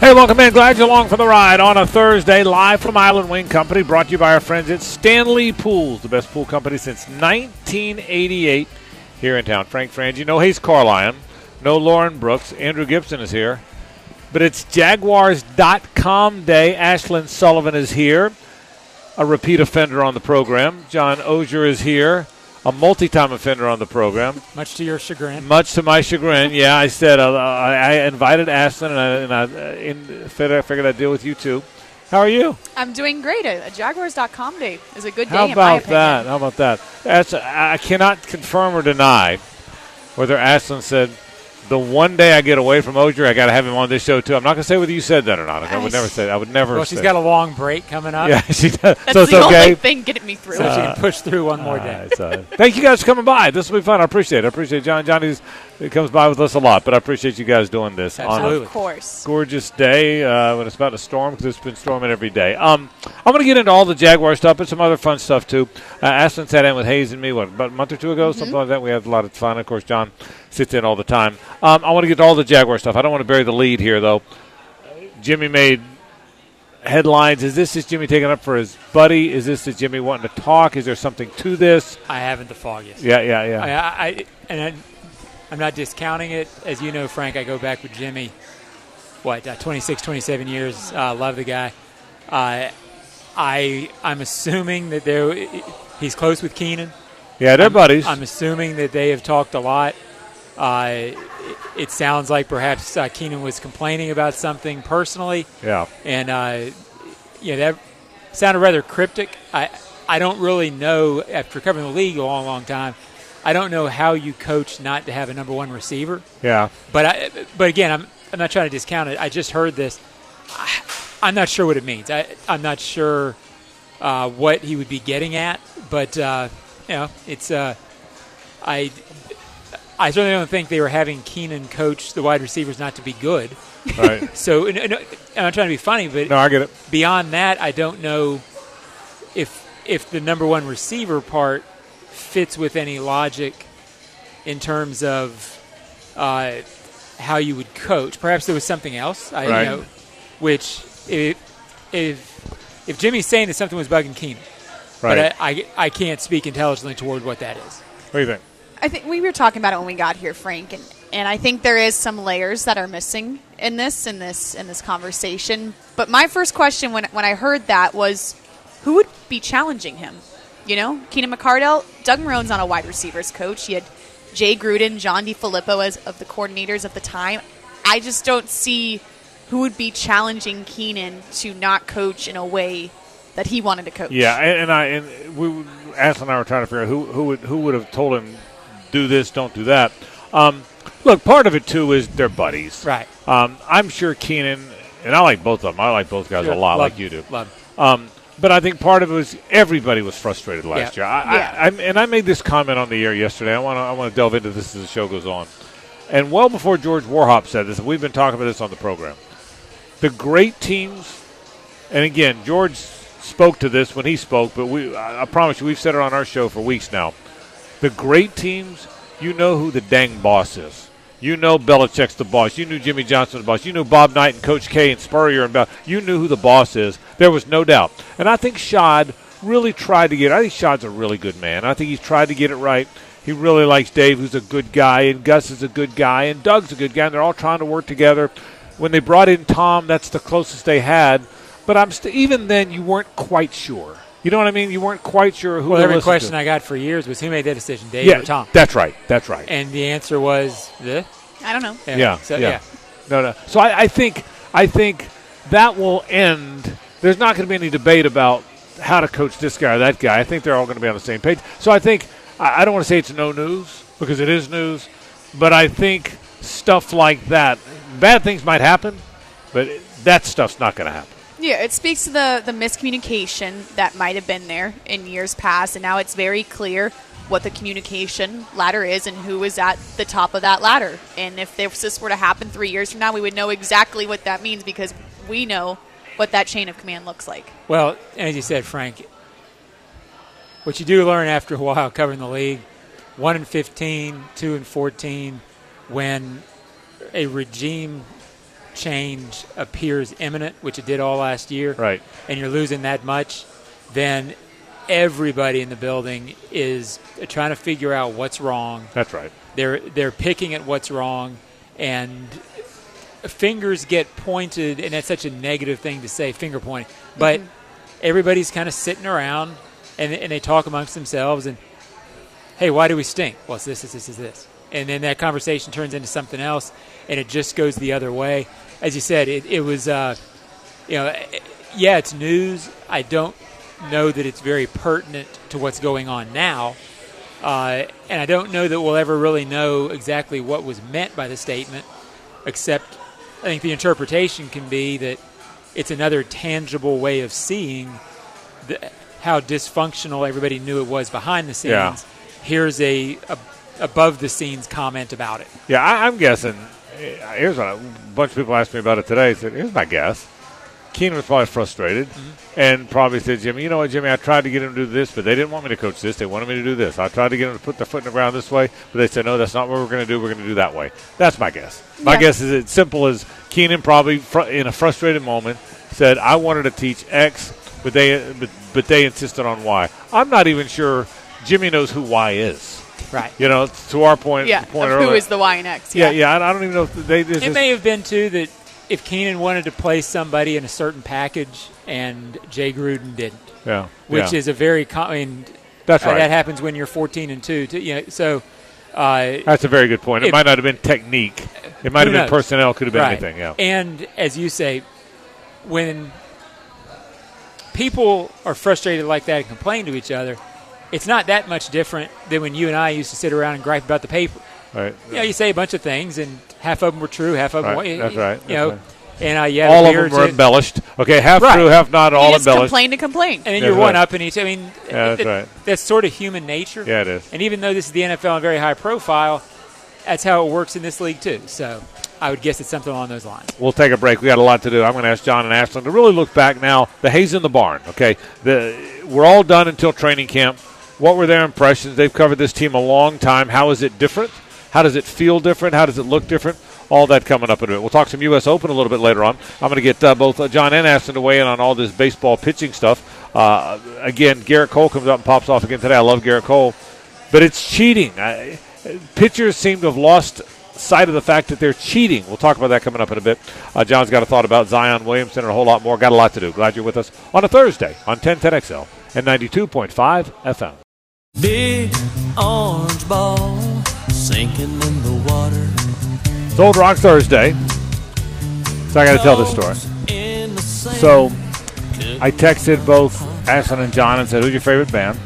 Hey, welcome in. Glad you're along for the ride on a Thursday, live from Island Wing Company, brought to you by our friends at Stanley Pools, the best pool company since 1988 here in town. Frank Frangie, no Hayes Carlion, no Lauren Brooks. Andrew Gibson is here. But it's Jaguars.com day. Ashlyn Sullivan is here, a repeat offender on the program. John Ogier is here, a multi-time offender on the program. Much to your chagrin. Much to my chagrin, yeah. I said I invited Ashlyn, and I figured I'd deal with you too. How are you? I'm doing great. A Jaguars.com day is a good day. How about that? How about that? I cannot confirm or deny whether Ashlyn said, the one day I get away from Ogier, I got to have him on this show too. I'm not going to say whether you said that or not. I would never say that. I would never. Well, she's got a long break coming up. Yeah, she does. That's so it's the okay. only thing getting me through. So she can push through one more day. Thank you guys for coming by. This will be fun. I appreciate it. I appreciate John. Johnny comes by with us a lot, but I appreciate you guys doing this. Absolutely. On Of course. a gorgeous day when it's about to storm, because it's been storming every day. I'm going to get into all the Jaguar stuff, but some other fun stuff too. Ashlyn sat in with Hayes and me, about a month or two ago, something like that. We had a lot of fun. Of course, John sits in all the time. I want to get to all the Jaguar stuff. I don't want to bury the lead here, though. Jimmy made headlines. Is this Jimmy taking up for his buddy? Is this Jimmy wanting to talk? Is there something to this? I haven't the foggiest. Yeah. I'm not discounting it. As you know, Frank, I go back with Jimmy, 26, 27 years. Love the guy. I'm assuming that he's close with Keenan. Yeah, they're buddies. I'm assuming that they have talked a lot. It sounds like perhaps Keenan was complaining about something personally. Yeah. And, that sounded rather cryptic. I don't really know, after covering the league a long, long time, I don't know how you coach not to have a number one receiver. Yeah. But again, I'm not trying to discount it. I just heard this. I'm not sure what it means. I'm not sure what he would be getting at. But, it's I certainly don't think they were having Keenan coach the wide receivers not to be good. Right. So, I'm not trying to be funny, but no, I get it. Beyond that, I don't know if the number one receiver part fits with any logic in terms of how you would coach. Perhaps there was something else. Right. Which if Jimmy's saying that something was bugging Keenan, right. But I can't speak intelligently toward what that is. What do you think? I think we were talking about it when we got here, Frank, and I think there is some layers that are missing in this conversation. But my first question when I heard that was, who would be challenging him? Keenan McCardell, Doug Marone's not a wide receivers coach. He had Jay Gruden, John DeFilippo as of the coordinators at the time. I just don't see who would be challenging Keenan to not coach in a way that he wanted to coach. Yeah, and Ashlyn and I were trying to figure out who would have told him, do this, don't do that. Look, part of it too is they're buddies. Right. I'm sure Keenan, and I like both of them. I like both guys a lot, like you do. Love. But I think part of it was everybody was frustrated last year. I made this comment on the air yesterday. I want to delve into this as the show goes on. And well before George Warhop said this, we've been talking about this on the program. The great teams, and again, George spoke to this when he spoke, but I promise you, we've said it on our show for weeks now. The great teams, you know who the dang boss is. You know Belichick's the boss. You knew Jimmy Johnson's the boss. You knew Bob Knight and Coach K and Spurrier and Bell. You knew who the boss is. There was no doubt. And I think Shad really tried to get it. I think Shad's a really good man. I think he's tried to get it right. He really likes Dave, who's a good guy, and Gus is a good guy, and Doug's a good guy, and they're all trying to work together. When they brought in Tom, that's the closest they had. But even then, you weren't quite sure. You know what I mean? You weren't quite sure who. Well, every question I got for years was, who made that decision, Dave or Tom? That's right. And the answer was I don't know. Yeah. So, No. So I think that will end. There's not going to be any debate about how to coach this guy or that guy. I think they're all going to be on the same page. So I think I don't want to say it's no news because it is news, but I think stuff like that, bad things might happen, but that stuff's not going to happen. Yeah, it speaks to the miscommunication that might have been there in years past, and now it's very clear what the communication ladder is and who is at the top of that ladder. And if this were to happen 3 years from now, we would know exactly what that means because we know what that chain of command looks like. Well, as you said, Frank, what you do learn after a while covering the league, 1-15, 2-14, when a regime change appears imminent, which it did all last year, Right. and you're losing that much, then everybody in the building is trying to figure out what's wrong. That's right. They're picking at what's wrong, and fingers get pointed, and that's such a negative thing to say, finger pointing. But everybody's kind of sitting around, and they talk amongst themselves, and, hey, why do we stink? Well, it's this. And then that conversation turns into something else, and it just goes the other way. As you said, it was, it's news. I don't know that it's very pertinent to what's going on now. And I don't know that we'll ever really know exactly what was meant by the statement, except I think the interpretation can be that it's another tangible way of seeing how dysfunctional everybody knew it was behind the scenes. Yeah. Here's a above-the-scenes comment about it. Yeah, I'm guessing. Here's what a bunch of people asked me about it today. Said, here's my guess. Keenan was probably frustrated and probably said, Jimmy, you know what, Jimmy, I tried to get him to do this, but they didn't want me to coach this. They wanted me to do this. I tried to get him to put their foot in the ground this way, but they said, no, that's not what we're going to do. We're going to do that way. That's my guess. My guess is it's simple as Keenan probably in a frustrated moment said, I wanted to teach X, but they insisted on Y. I'm not even sure Jimmy knows who Y is. Right. You know, to our point. Yeah, Point of earlier. who is the Y and X. Yeah, I don't even know if they. It may have been, too, that if Keenan wanted to play somebody in a certain package and Jay Gruden didn't. Yeah. Which is a very common. That's right. That happens when you're 14-2. So. That's a very good point. It might not have been technique. It might have been personnel. Could have been anything. Yeah. And as you say, when people are frustrated like that and complain to each other, it's not that much different than when you and I used to sit around and gripe about the paper. Right. You say a bunch of things, and half of them were true, half of them weren't. That's right. And all of them were embellished. Okay, half true, half not. All just embellished. Complain to complain, and then you're one up in each. I mean, that's right. That's sort of human nature. Yeah, it is. And even though this is the NFL and very high profile, that's how it works in this league too. So I would guess it's something along those lines. We'll take a break. We got a lot to do. I'm going to ask John and Ashlyn to really look back now. The hay's in the barn. Okay, we're all done until training camp. What were their impressions? They've covered this team a long time. How is it different? How does it feel different? How does it look different? All that coming up in a bit. We'll talk some U.S. Open a little bit later on. I'm going to get both John and Ashlyn to weigh in on all this baseball pitching stuff. Again, Garrett Cole comes up and pops off again today. I love Garrett Cole. But it's cheating. Pitchers seem to have lost sight of the fact that they're cheating. We'll talk about that coming up in a bit. John's got a thought about Zion Williamson and a whole lot more. Got a lot to do. Glad you're with us on a Thursday on 1010XL and 92.5 FM. Big orange ball sinking in the water. It's Old Rock Thursday, so I got to tell this story. So I texted both Ashlyn and John and said, "Who's your favorite band?"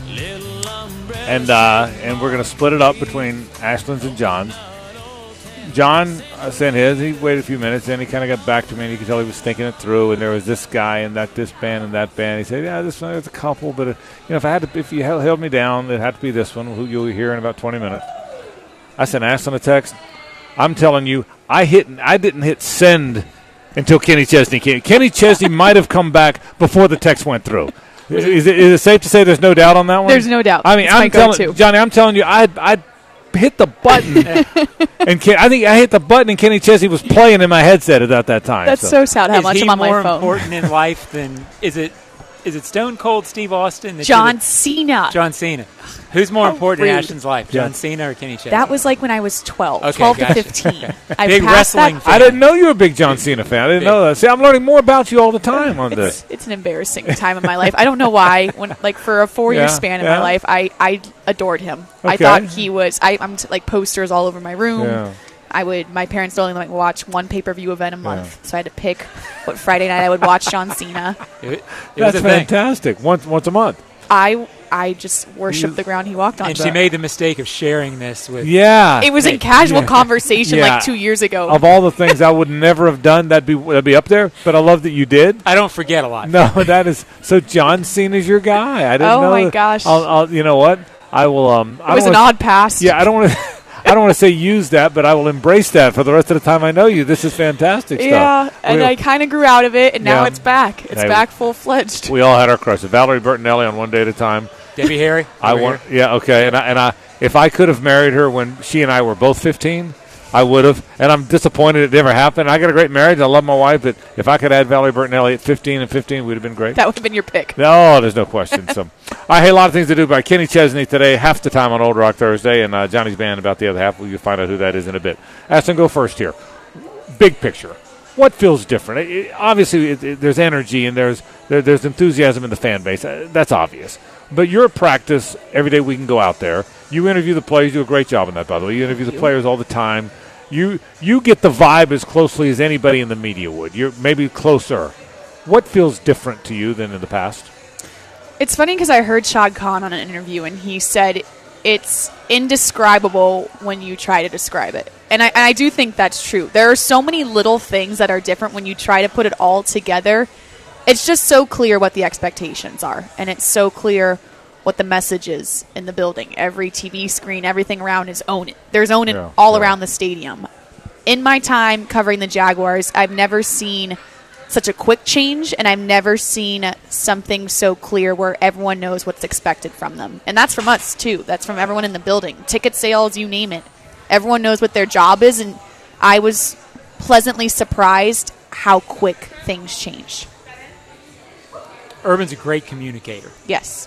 And we're going to split it up between Ashlyn's and John's. John sent his. He waited a few minutes, then he kind of got back to me, and you could tell he was thinking it through. And there was this guy and this band and that band. He said, "Yeah, this one. There's a couple, but if you held me down, it had to be this one, who you'll hear in about 20 minutes." I sent Ashlyn a text. I'm telling you, I didn't hit send until Kenny Chesney came. Kenny Chesney might have come back before the text went through. Is it safe to say there's no doubt on that one? There's no doubt. I mean, Johnny, I'm telling you, I hit the button, and I think I hit the button, and Kenny Chesney was playing in my headset at that time. That's so sad how much I'm on my phone. Is he more important in life than is it Stone Cold Steve Austin? John Cena. John Cena. Who's more important rude. in Ashton's life, John Cena or Kenny Chesney? That was like when I was 12, okay, 12 gotcha. to 15. Big wrestling fan. I didn't know you were a big John Cena fan. I didn't know that. See, I'm learning more about you all the time on this. It's an embarrassing time in my life. I don't know why. For a 4-year span in my life, I adored him. Okay. I thought he was. I'm posters all over my room. Yeah. My parents only let me watch one pay-per-view event a month, so I had to pick what Friday night I would watch John Cena. That's fantastic. Once a month. I just worshiped the ground he walked on. And she made the mistake of sharing this with. Yeah, it was in casual conversation 2 years ago. Of all the things I would never have done, that'd be up there. But I love that you did. I don't forget a lot. No, that is so. John Cena's your guy. I didn't know. Oh my gosh! I'll you know what? I will. It was an odd pass. Yeah, I don't want to. I don't want to say use that, but I will embrace that for the rest of the time I know you. This is fantastic stuff. Yeah, and I kind of grew out of it, and now it's back. It's back full-fledged. We all had our crushes. Valerie Bertinelli on One Day at a Time. Debbie Harry. Yeah, okay. And I, if I could have married her when she and I were both 15, I would have, and I'm disappointed it never happened. I got a great marriage. I love my wife, but if I could add Valerie Bertinelli at 15 and 15, would have been great. That would have been your pick. No, there's no question. So, I had a lot of things to do by Kenny Chesney today, half the time on Old Rock Thursday, and Johnny's band about the other half. We'll find out who that is in a bit. Ashton, go first here. Big picture. What feels different? Obviously, there's energy and there's enthusiasm in the fan base. That's obvious. But you're at practice every day. We can go out there. You interview the players. You do a great job on that, by the way. You interview the players all the time. You get the vibe as closely as anybody in the media would. You're maybe closer. What feels different to you than in the past? It's funny because I heard Shad Khan on an interview, and he said it's indescribable when you try to describe it. And I do think that's true. There are so many little things that are different when you try to put it all together. It's just so clear what the expectations are, and it's so clear what the message is in the building. Every TV screen, everything around is Own It. There's Own It all around the stadium. In my time covering the Jaguars, I've never seen such a quick change, and I've never seen something so clear where everyone knows what's expected from them. And that's from us, too. That's from everyone in the building. Ticket sales, you name it. Everyone knows what their job is, and I was pleasantly surprised how quick things change. Urban's a great communicator. Yes.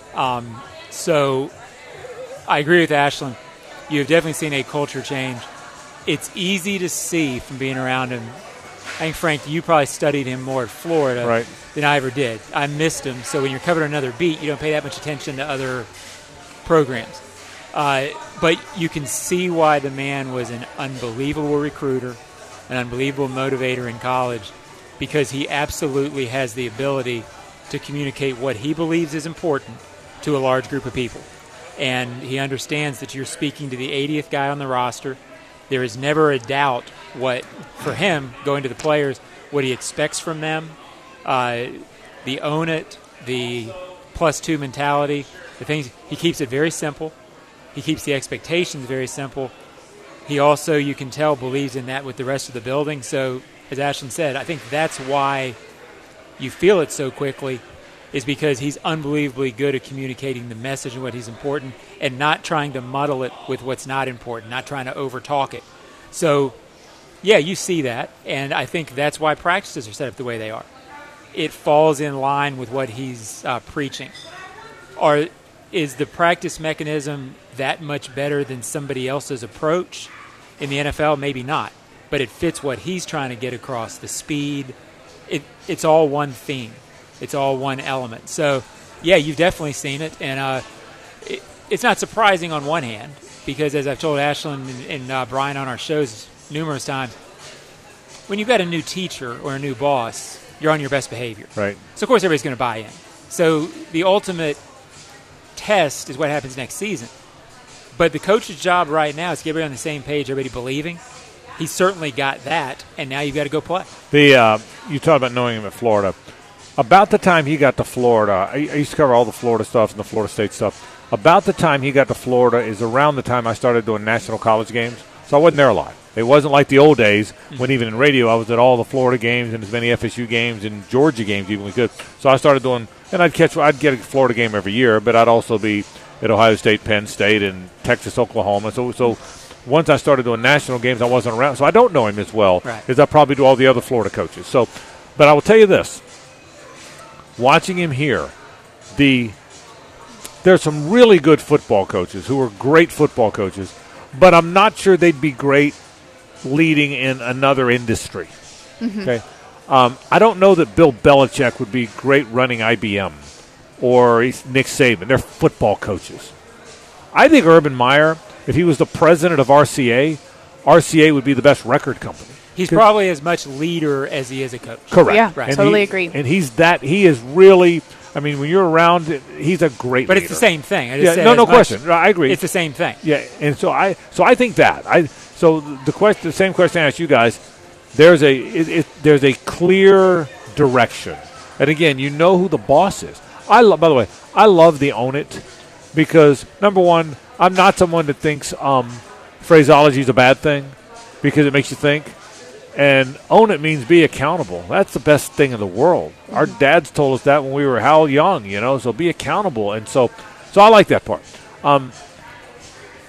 So I agree with Ashlyn. You've definitely seen a culture change. It's easy to see from being around him. I think, Frank, you probably studied him more at Florida than I ever did. I missed him, so when you're covering another beat, you don't pay that much attention to other programs. But you can see why the man was an unbelievable recruiter, an unbelievable motivator in college, because he absolutely has the ability to communicate what he believes is important to a large group of people. And he understands that you're speaking to the 80th guy on the roster. There is never a doubt what, for him, going to the players, what he expects from them, the own it, the +2 mentality, the things. He keeps it very simple. He keeps the expectations very simple. He also, you can tell, believes in that with the rest of the building. So, as Ashlyn said, I think that's why you feel it so quickly, is because he's unbelievably good at communicating the message and what is important and not trying to muddle it with what's not important, not trying to over-talk it. So, yeah, you see that, and I think that's why practices are set up the way they are. It falls in line with what he's preaching. Is the practice mechanism that much better than somebody else's approach in the NFL? Maybe not, but it fits what he's trying to get across, the speed. It's all one theme. It's all one element. So, yeah, you've definitely seen it, and it's not surprising on one hand because, as I've told Ashlyn and Brian on our shows numerous times, when you've got a new teacher or a new boss, you're on your best behavior. Right. So, of course, everybody's going to buy in. So the ultimate test is what happens next season. But the coach's job right now is to get everybody on the same page, everybody believing. He's certainly got that, and now you've got to go play. You talked about knowing him at Florida. About the time he got to Florida, I used to cover all the Florida stuff and the Florida State stuff. About the time he got to Florida is around the time I started doing national college games. So I wasn't there a lot. It wasn't like the old days when even in radio I was at all the Florida games and as many FSU games and Georgia games even we could. So I started doing, and I'd get a Florida game every year, but I'd also be at Ohio State, Penn State, and Texas, Oklahoma. So once I started doing national games, I wasn't around. So I don't know him as well as I probably do all the other Florida coaches. So, but I will tell you this. Watching him here, there's some really good football coaches who are great football coaches, but I'm not sure they'd be great leading in another industry. Mm-hmm. Okay, I don't know that Bill Belichick would be great running IBM or Nick Saban. They're football coaches. I think Urban Meyer, if he was the president of RCA would be the best record company. He's probably as much leader as he is a coach. Correct. Yeah, right. Totally agree. And he is really, I mean, when you're around, he's a great leader. But it's the same thing. No question. I agree. It's the same thing. Yeah, and so I think that. The same question I asked you guys, there's a clear direction. And again, you know who the boss is. By the way, I love the Own It because, number one, I'm not someone that thinks phraseology is a bad thing because it makes you think. And own it means be accountable. That's the best thing in the world. Mm-hmm. Our dads told us that when we were how young, so be accountable. And so I like that part.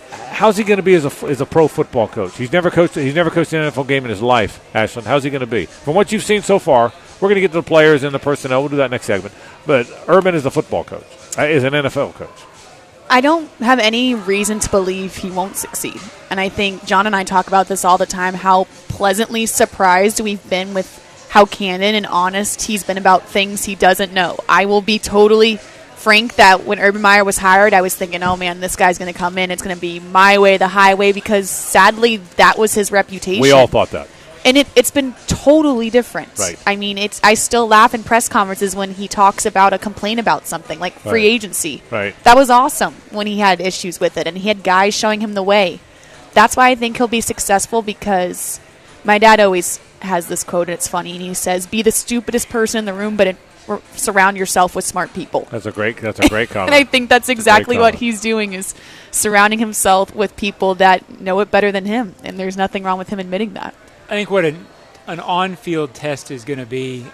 how's he going to be as a pro football coach? He's never coached an NFL game in his life, Ashlyn. How's he going to be? From what you've seen so far, we're going to get to the players and the personnel. We'll do that next segment. But Urban is a football coach, is an NFL coach. I don't have any reason to believe he won't succeed. And I think John and I talk about this all the time, how pleasantly surprised we've been with how candid and honest he's been about things he doesn't know. I will be totally frank that when Urban Meyer was hired, I was thinking, oh, man, this guy's going to come in. It's going to be my way, the highway, because sadly that was his reputation. We all thought that. And it's been totally different. Right. I mean, I still laugh in press conferences when he talks about a complaint about something, like free agency. Right. That was awesome when he had issues with it, and he had guys showing him the way. That's why I think he'll be successful, because my dad always has this quote, and it's funny, and he says, be the stupidest person in the room, but surround yourself with smart people. That's a great comment. And I think that's exactly what he's doing, is surrounding himself with people that know it better than him, and there's nothing wrong with him admitting that. I think what an on-field test is going to be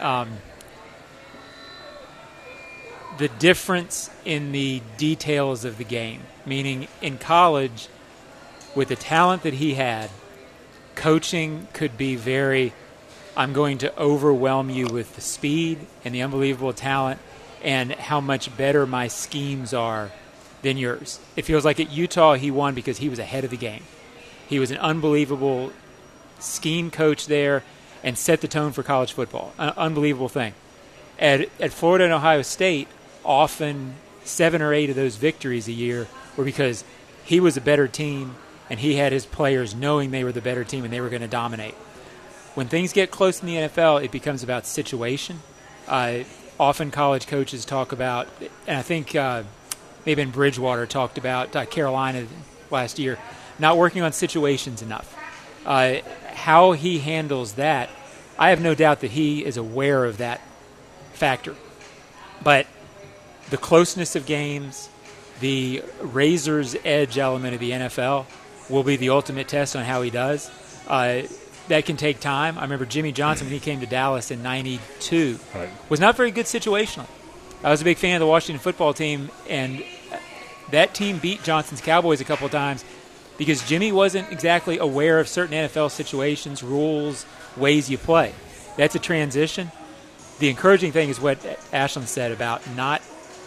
the difference in the details of the game. Meaning, in college, with the talent that he had, coaching could be very, I'm going to overwhelm you with the speed and the unbelievable talent and how much better my schemes are than yours. It feels like at Utah he won because he was ahead of the game. He was an unbelievable scheme coach there and set the tone for college football. An unbelievable thing. At Florida and Ohio State, often 7 or 8 of those victories a year were because he was a better team and he had his players knowing they were the better team and they were going to dominate. When things get close in the NFL, it becomes about situation. Often college coaches talk about, and I think maybe in Bridgewater talked about Carolina last year, not working on situations enough. How he handles that, I have no doubt that he is aware of that factor. But the closeness of games, the razor's edge element of the NFL will be the ultimate test on how he does. That can take time. I remember Jimmy Johnson, when he came to Dallas in '92, was not very good situationally. I was a big fan of the Washington football team, and that team beat Johnson's Cowboys a couple of times because Jimmy wasn't exactly aware of certain NFL situations, rules, ways you play. That's a transition. The encouraging thing is what Ashlyn said about not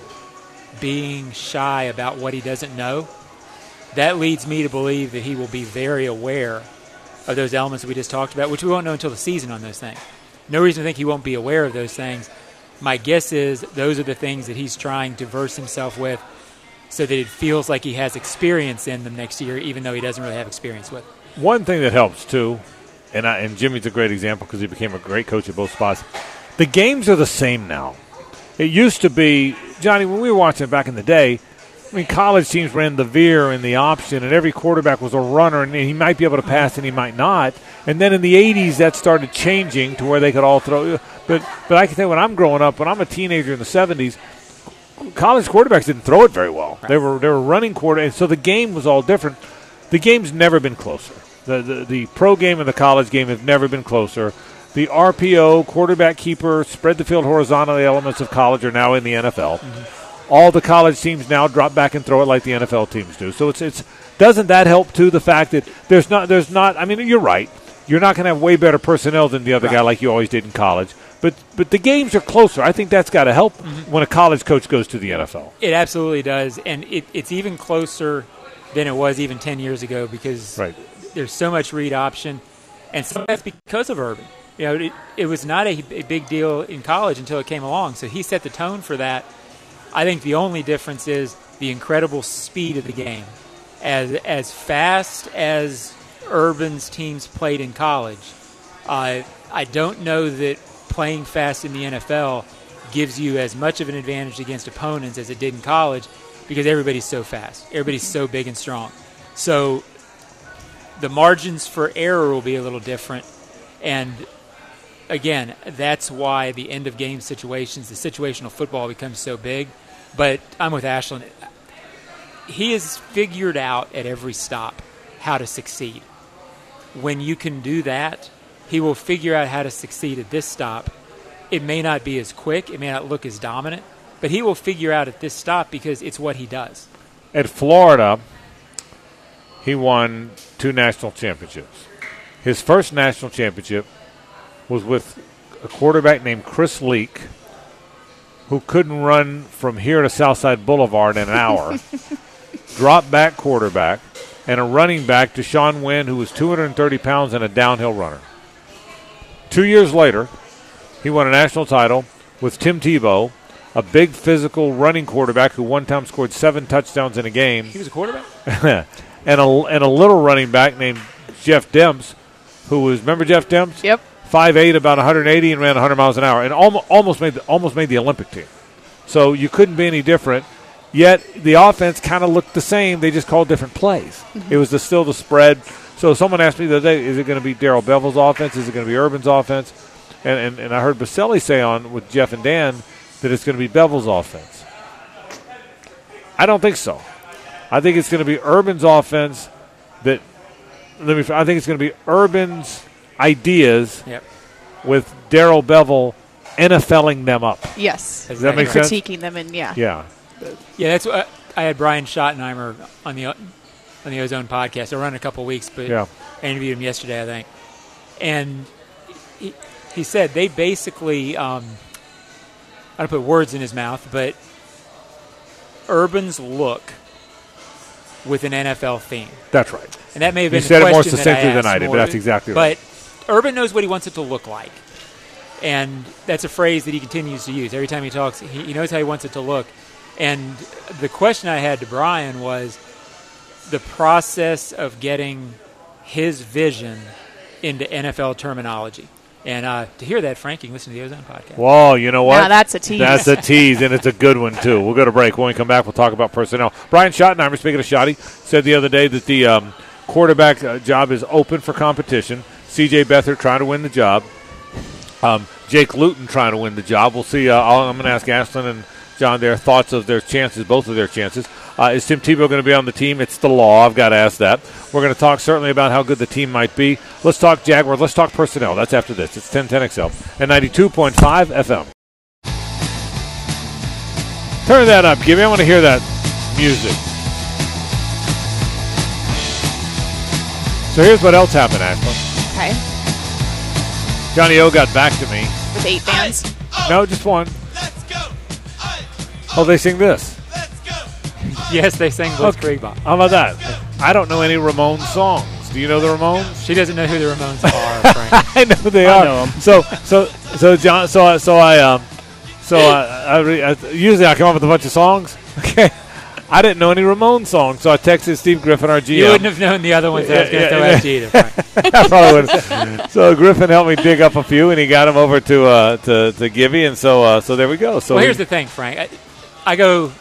being shy about what he doesn't know. That leads me to believe that he will be very aware of those elements that we just talked about, which we won't know until the season on those things. No reason to think he won't be aware of those things. My guess is those are the things that he's trying to verse himself with so that it feels like he has experience in them next year, even though he doesn't really have experience with it. One thing that helps, too, and Jimmy's a great example because he became a great coach at both spots, the games are the same now. It used to be, Johnny, when we were watching it back in the day, I mean, college teams ran the veer and the option, and every quarterback was a runner, and he might be able to pass and he might not. And then in the 80s, that started changing to where they could all throw. But I can tell you, when I'm growing up, when I'm a teenager in the 70s, college quarterbacks didn't throw it very well. Right. They were running quarter, and so the game was all different. The game's never been closer. The pro game and the college game have never been closer. The RPO, quarterback keeper, spread the field horizontally elements of college are now in the NFL. Mm-hmm. All the college teams now drop back and throw it like the NFL teams do. So it's doesn't that help too? The fact that there's not. I mean, you're right. You're not going to have way better personnel than the other guy like you always did in college. But the games are closer. I think that's got to help when a college coach goes to the NFL. It absolutely does, and it's even closer than it was even 10 years ago because there's so much read option, and some of that's because of Urban. You know, it was not a big deal in college until it came along, so he set the tone for that. I think the only difference is the incredible speed of the game. As fast as Urban's teams played in college, I don't know that playing fast in the NFL gives you as much of an advantage against opponents as it did in college because everybody's so fast. Everybody's so big and strong. So the margins for error will be a little different. And, again, that's why the end-of-game situations, the situational football becomes so big. But I'm with Ashlyn. He has figured out at every stop how to succeed. When you can do that, he will figure out how to succeed at this stop. It may not be as quick. It may not look as dominant. But he will figure out at this stop because it's what he does. At Florida, he won 2 national championships. His first national championship was with a quarterback named Chris Leak, who couldn't run from here to Southside Boulevard in an hour, drop back quarterback, and a running back, Deshaun Wynn, who was 230 pounds and a downhill runner. 2 years later, he won a national title with Tim Tebow, a big physical running quarterback who one time scored 7 touchdowns in a game. He was a quarterback? and a little running back named Jeff Demps, who was, remember Jeff Demps? Yep. 5'8", about 180, and ran 100 miles an hour, and almost made the Olympic team. So you couldn't be any different. Yet the offense kind of looked the same. They just called different plays. It was still the spread. So someone asked me the other day, is it going to be Darrell Bevel's offense? Is it going to be Urban's offense? And I heard Baselli say on with Jeff and Dan that it's going to be Bevel's offense. I don't think so. I think it's going to be Urban's offense I think it's going to be Urban's ideas with Darrell Bevel NFLing them up. Yes. Does that make sense? Critiquing them, and yeah. Yeah. Yeah, that's what I had Brian Schottenheimer on the Ozone podcast. I run a couple of weeks, but I interviewed him yesterday, I think. And he said they basically, I don't put words in his mouth, but Urban's look with an NFL theme. That's right. And that may have been you said the it more question succinctly than I I did, more, but that's exactly right. But Urban knows what he wants it to look like. And that's a phrase that he continues to use. Every time he talks, he knows how he wants it to look. And the question I had to Brian was the process of getting his vision into NFL terminology. And to hear that, Frank, you can listen to the Ozone podcast. Whoa, you know what? Now that's a tease. That's a tease, and it's a good one, too. We'll go to break. When we come back, we'll talk about personnel. Brian Schottenheimer, speaking of Schotty, said the other day that the quarterback job is open for competition. C.J. Beathard trying to win the job. Jake Luton trying to win the job. We'll see. I'm going to ask Ashlyn and John their thoughts of their chances, both of their chances. Is Tim Tebow going to be on the team? It's the law. I've got to ask that. We're going to talk certainly about how good the team might be. Let's talk Jaguars. Let's talk personnel. That's after this. It's 1010XL and 92.5 FM. Turn that up, Gibby. I want to hear that music. So here's what else happened, Ashlyn. Okay. Johnny O got back to me. With 8 bands? No, just one. Oh, they sing this. Yes, they sang Blitzkrieg Bop. How about that? I don't know any Ramones songs. Do you know the Ramones? She doesn't know who the Ramones are, Frank. I know they are. I know 'em. So John. Usually I come up with a bunch of songs. Okay. I didn't know any Ramones songs, so I texted Steve Griffin, our GM. You wouldn't have known the other ones that I was going to throw at you either, Frank. I probably would. So Griffin helped me dig up a few, and he got them over to Gibby, and so there we go. So well, here's the thing, Frank. I go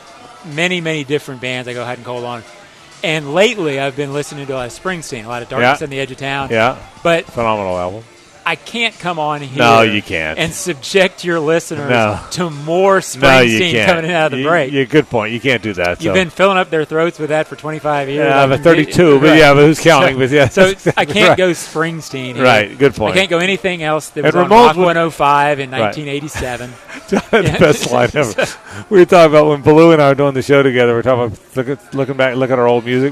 many different bands. I go hot and cold on. And lately I've been listening to a lot of Springsteen, a lot of Darkness on the Edge of Town. Yeah. But phenomenal album. I can't come on here. No, you can't. And subject your listeners to No, more you Springsteen can't. coming out of the break. Good point. You can't do that. You've been filling up their throats with that for 25 years. Yeah, I'm 32, but but who's counting? So I can't go Springsteen here. Right, good point. I can't go anything else that was And on Ramones Rock 105 in 1987. The best line ever. We were talking about when Baloo and I were doing the show together. We're talking about look at our old music.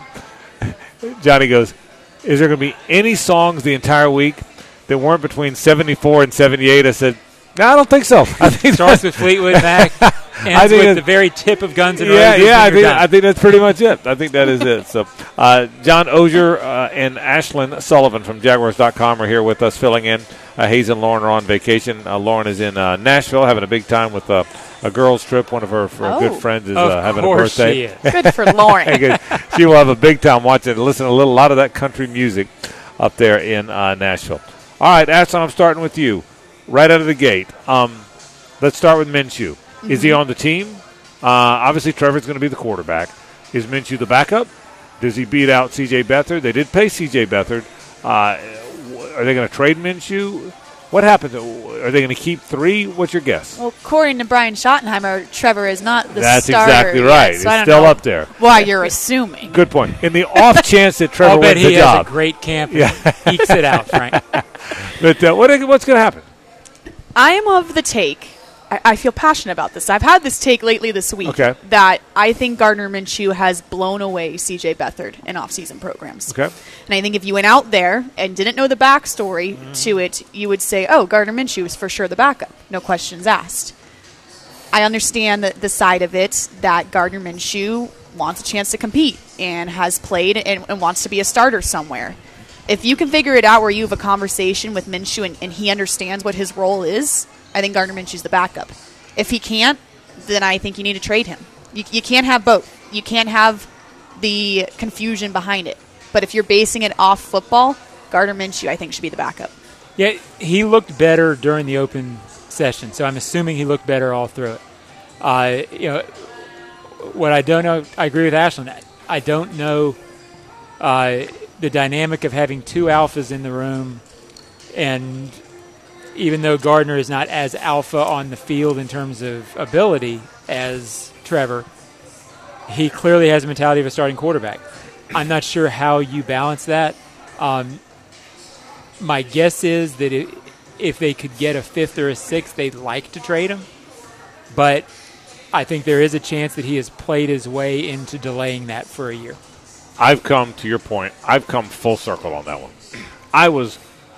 Johnny goes, "Is there going to be any songs the entire week that weren't between 74 and 78?" I said, "No, I don't think so. I think starts with Fleetwood Mac, ends with the very tip of Guns N' Roses. I think that's pretty much it. I think that is it." So, John Ogier and Ashlyn Sullivan from Jaguars.com are here with us, filling in. Hayes and Lauren are on vacation. Lauren is in Nashville, having a big time with a girls' trip. One of her good friends is having a birthday. She is. Good for Lauren. She will have a big time watching, listening to a lot of that country music up there in Nashville. All right, Ashlyn, I'm starting with you. Right out of the gate. Let's start with Minshew. Mm-hmm. Is he on the team? Obviously, Trevor's going to be the quarterback. Is Minshew the backup? Does he beat out C.J. Beathard? They did pay C.J. Beathard. Are they going to trade Minshew? What happens? Are they going to keep 3? What's your guess? Well, according to Brian Schottenheimer, Trevor is not the That's starter. That's exactly right. Yet, so it's still up there. Why you're assuming. Good point. In the off chance that Trevor I'll bet wins the he job. has a great camp and ekes it out, Frank. But what's going to happen? I am of the take, I feel passionate about this. I've had this take lately this week that I think Gardner Minshew has blown away C.J. Beathard in off-season programs. Okay. And I think if you went out there and didn't know the backstory to it, you would say, oh, Gardner Minshew is for sure the backup. No questions asked. I understand the side of it that Gardner Minshew wants a chance to compete and has played and wants to be a starter somewhere. If you can figure it out where you have a conversation with Minshew and he understands what his role is, I think Gardner Minshew's the backup. If he can't, then I think you need to trade him. You can't have both. You can't have the confusion behind it. But if you're basing it off football, Gardner Minshew, I think, should be the backup. Yeah, he looked better during the open session, so I'm assuming he looked better all through it. What I don't know, I agree with Ashlyn. I don't know the dynamic of having two alphas in the room, and even though Gardner is not as alpha on the field in terms of ability as Trevor, he clearly has the mentality of a starting quarterback. I'm not sure how you balance that. My guess is that if they could get a fifth or a sixth, they'd like to trade him. But I think there is a chance that he has played his way into delaying that for a year. To your point, I've come full circle on that one. I was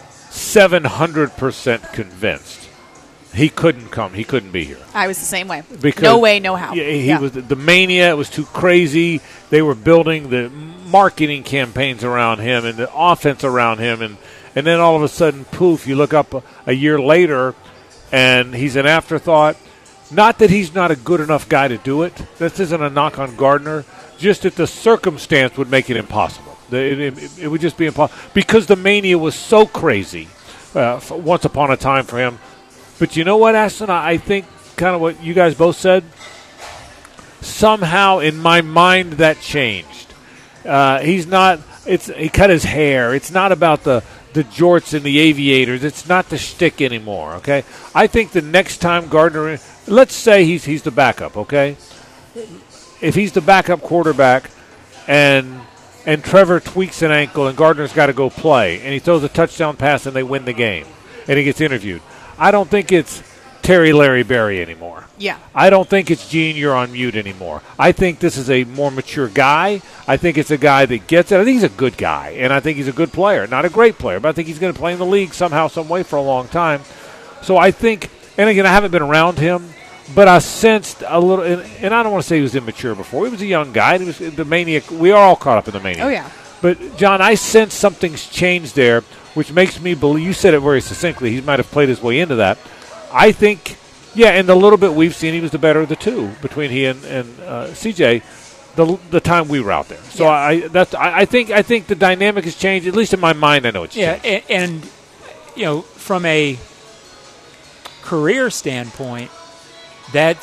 700% convinced he couldn't come. He couldn't be here. I was the same way. Because no way, no how. He was the mania. It was too crazy. They were building the marketing campaigns around him and the offense around him, and then all of a sudden, poof! You look up a year later, and he's an afterthought. Not that he's not a good enough guy to do it. This isn't a knock on Gardner. Just that the circumstance would make it impossible. It would just be impossible because the mania was so crazy once upon a time for him. But you know what, Aston? I think kind of what you guys both said. Somehow in my mind that changed. He's not. He cut his hair. It's not about the jorts and the aviators. It's not the shtick anymore. Okay. I think the next time Gardner, let's say he's the backup. Okay. If he's the backup quarterback and Trevor tweaks an ankle and Gardner's got to go play and he throws a touchdown pass and they win the game and he gets interviewed, I don't think it's Terry Larry Berry anymore. Yeah. I don't think it's Gene, you're on mute anymore. I think this is a more mature guy. I think it's a guy that gets it. I think he's a good guy, and I think he's a good player. Not a great player, but I think he's going to play in the league somehow, some way for a long time. So I think, and again, I haven't been around him, but I sensed a little, and I don't want to say he was immature before. He was a young guy. He was the maniac. We are all caught up in the mania. Oh, yeah. But, John, I sense something's changed there, which makes me believe, you said it very succinctly, he might have played his way into that. I think, in the little bit we've seen, he was the better of the two between he and CJ the time we were out there. So I think the dynamic has changed, at least in my mind. I know it's changed. Yeah, and from a career standpoint, that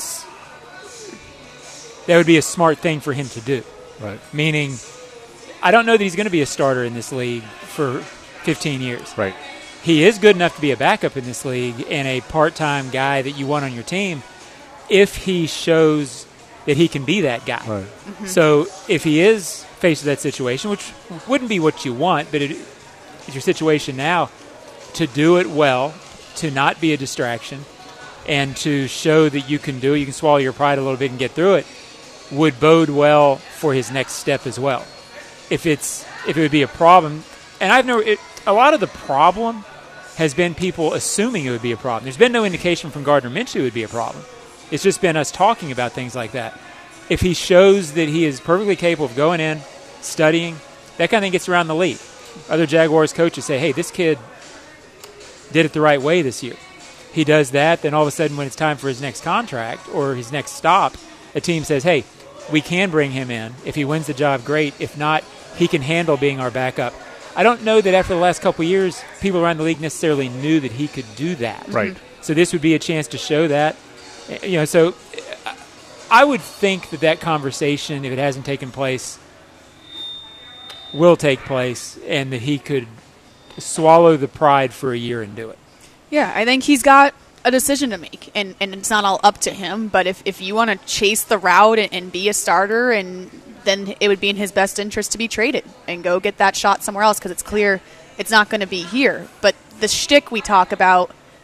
would be a smart thing for him to do. Right. Meaning, I don't know that he's going to be a starter in this league for 15 years. Right. He is good enough to be a backup in this league and a part-time guy that you want on your team if he shows that he can be that guy. Right. Mm-hmm. So if he is faced with that situation, which wouldn't be what you want, but it's your situation now, to do it well, to not be a distraction, and to show that you can do it, you can swallow your pride a little bit and get through it, would bode well for his next step as well. If it would be a problem, and a lot of the problem has been people assuming it would be a problem. There's been no indication from Gardner Minshew it would be a problem. It's just been us talking about things like that. If he shows that he is perfectly capable of going in, studying, that kind of thing gets around the league. Other Jaguars coaches say, hey, this kid did it the right way this year. He does that, then all of a sudden when it's time for his next contract or his next stop, a team says, hey, we can bring him in. If he wins the job, great. If not, he can handle being our backup. I don't know that after the last couple of years, people around the league necessarily knew that he could do that. Right. So this would be a chance to show that. So I would think that conversation, if it hasn't taken place, will take place, and that he could swallow the pride for a year and do it. Yeah, I think he's got a decision to make, and it's not all up to him, but if you want to chase the route and be a starter, and then it would be in his best interest to be traded and go get that shot somewhere else because it's clear it's not going to be here. But the shtick we talk about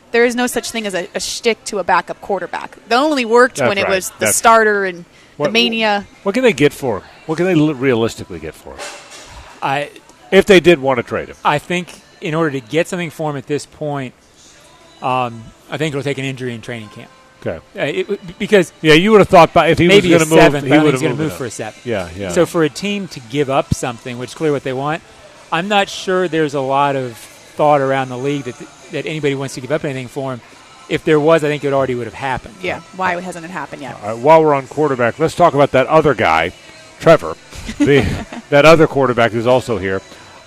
there is no such thing as a shtick to a backup quarterback. That only worked when it was the starter and the mania. What can they get for him? What can they realistically get for him? If they did want to trade him. I think in order to get something for him at this point, I think it'll take an injury in training camp. Okay. Because you would have thought if he was going to move, he would have moved for a 7. Yeah. So for a team to give up something, which is clearly what they want, I'm not sure there's a lot of thought around the league that anybody wants to give up anything for him. If there was, I think it already would have happened. Yeah. Why hasn't it happened yet? While we're on quarterback, let's talk about that other guy, Trevor, that other quarterback who's also here.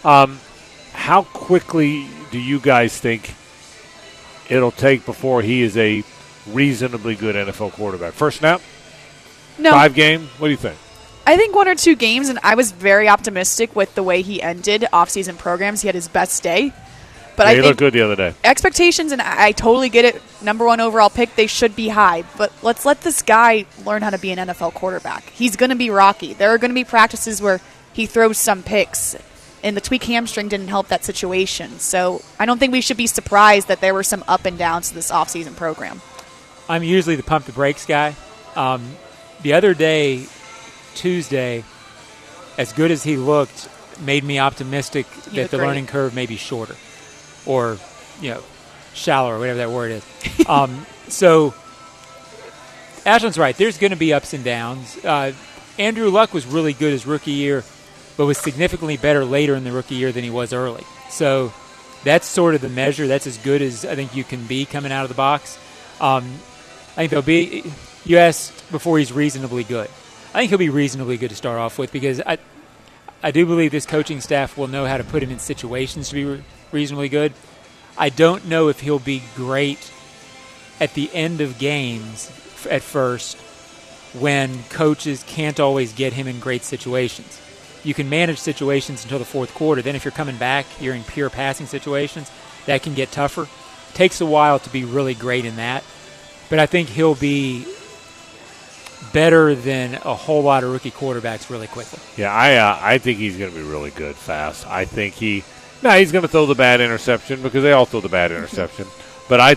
How quickly do you guys think it'll take before he is a reasonably good NFL quarterback? First snap? No. 5 game? What do you think? I think 1 or 2 games, and I was very optimistic with the way he ended off-season programs. He had his best day. But I he think looked good the other day. Expectations, and I totally get it, number 1 overall pick, they should be high. But let's let this guy learn how to be an NFL quarterback. He's going to be rocky. There are going to be practices where he throws some picks, and the tweak hamstring didn't help that situation. So I don't think we should be surprised that there were some up and downs to this off-season program. I'm usually the pump the brakes guy. The other day, Tuesday, as good as he looked, made me optimistic that the learning curve may be shorter or, shallower, whatever that word is. So Ashland's right. There's going to be ups and downs. Andrew Luck was really good his rookie year, but was significantly better later in the rookie year than he was early. So that's sort of the measure. That's as good as I think you can be coming out of the box. I think there'll be – you asked before he's reasonably good. I think he'll be reasonably good to start off with because I do believe this coaching staff will know how to put him in situations to be reasonably good. I don't know if he'll be great at the end of games at first when coaches can't always get him in great situations. You can manage situations until the fourth quarter. Then if you're coming back, you're in pure passing situations, that can get tougher. Takes a while to be really great in that. But I think he'll be better than a whole lot of rookie quarterbacks really quickly. Yeah, I think he's going to be really good fast. I think he's going to throw the bad interception because they all throw the bad interception. But I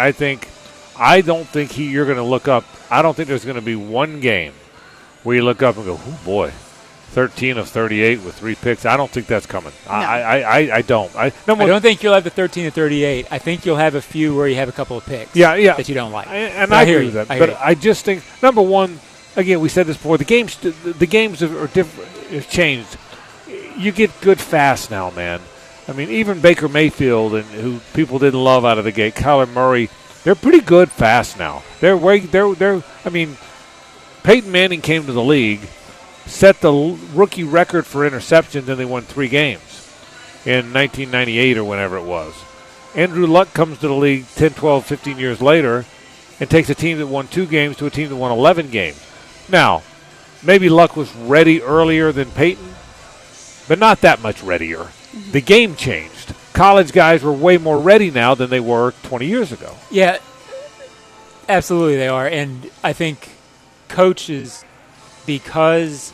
don't think you're going to look up. I don't think there's going to be one game where you look up and go, oh boy, 13 of 38 with 3 picks. I don't think that's coming. No. I don't. I don't think you'll have the 13 of 38. I think you'll have a few where you have a couple of picks that you don't like. I agree with that. But I just think, number one, again, we said this before, the games are different, have changed. You get good fast now, man. I mean, even Baker Mayfield, and who people didn't love out of the gate, Kyler Murray, they're pretty good fast now. I mean, Peyton Manning came to the league, set the rookie record for interceptions, and they won 3 games in 1998 or whenever it was. Andrew Luck comes to the league 10, 12, 15 years later and takes a team that won 2 games to a team that won 11 games. Now, maybe Luck was ready earlier than Peyton, but not that much readier. Mm-hmm. The game changed. College guys were way more ready now than they were 20 years ago. Yeah, absolutely they are. And I think coaches, because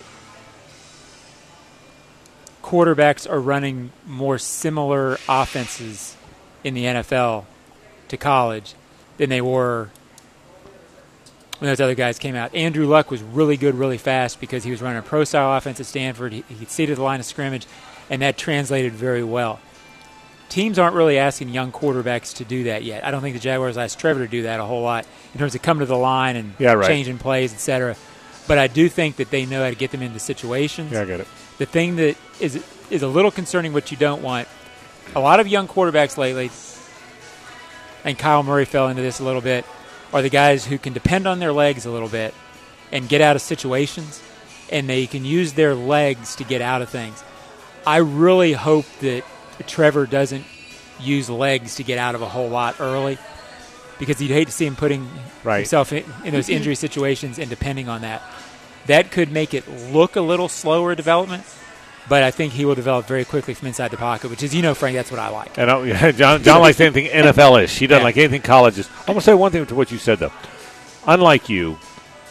quarterbacks are running more similar offenses in the NFL to college than they were when those other guys came out. Andrew Luck was really good really fast because he was running a pro-style offense at Stanford. He exceeded the line of scrimmage, and that translated very well. Teams aren't really asking young quarterbacks to do that yet. I don't think the Jaguars asked Trevor to do that a whole lot in terms of coming to the line and changing plays, etc. But I do think that they know how to get them into situations. Yeah, I get it. The thing that is a little concerning, what you don't want, a lot of young quarterbacks lately, and Kyle Murray fell into this a little bit, are the guys who can depend on their legs a little bit and get out of situations, and they can use their legs to get out of things. I really hope that Trevor doesn't use legs to get out of a whole lot early, because you'd hate to see him putting himself in those injury situations and depending on that. That could make it look a little slower development, but I think he will develop very quickly from inside the pocket, which is, Frank, that's what I like. And John likes anything NFL-ish. He doesn't like anything college-ish. I'm going to say one thing to what you said, though. Unlike you,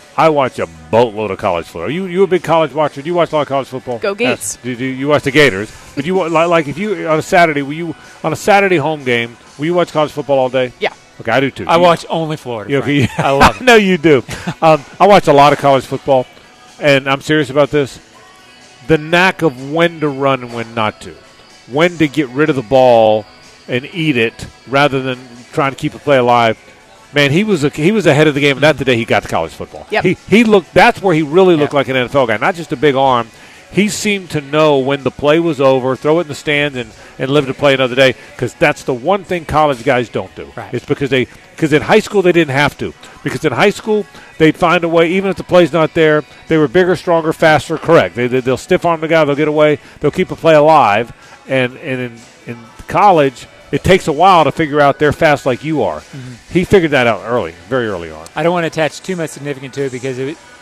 I watch a boatload of college football. Are you a big college watcher? Do you watch a lot of college football? Go Gates. Do you watch the Gators? But you like if you on a Saturday, on a Saturday home game, will you watch college football all day? Yeah. Okay, I do too. I watch only Florida. Okay, I love it. No, you do. I watch a lot of college football, and I'm serious about this. The knack of when to run and when not to, when to get rid of the ball and eat it rather than trying to keep a play alive. Man, he was ahead of the game, and that's the day he got to college football. Yep. He looked. That's where he really looked like an NFL guy, not just a big arm. He seemed to know when the play was over, throw it in the stands, and live to play another day, because that's the one thing college guys don't do. Right. It's because in high school they didn't have to. Because in high school they'd find a way, even if the play's not there, they were bigger, stronger, faster, correct. They'll stiff arm the guy, they'll get away, they'll keep a play alive. And in college, it takes a while to figure out they're fast like you are. Mm-hmm. He figured that out early, very early on. I don't want to attach too much significance to it because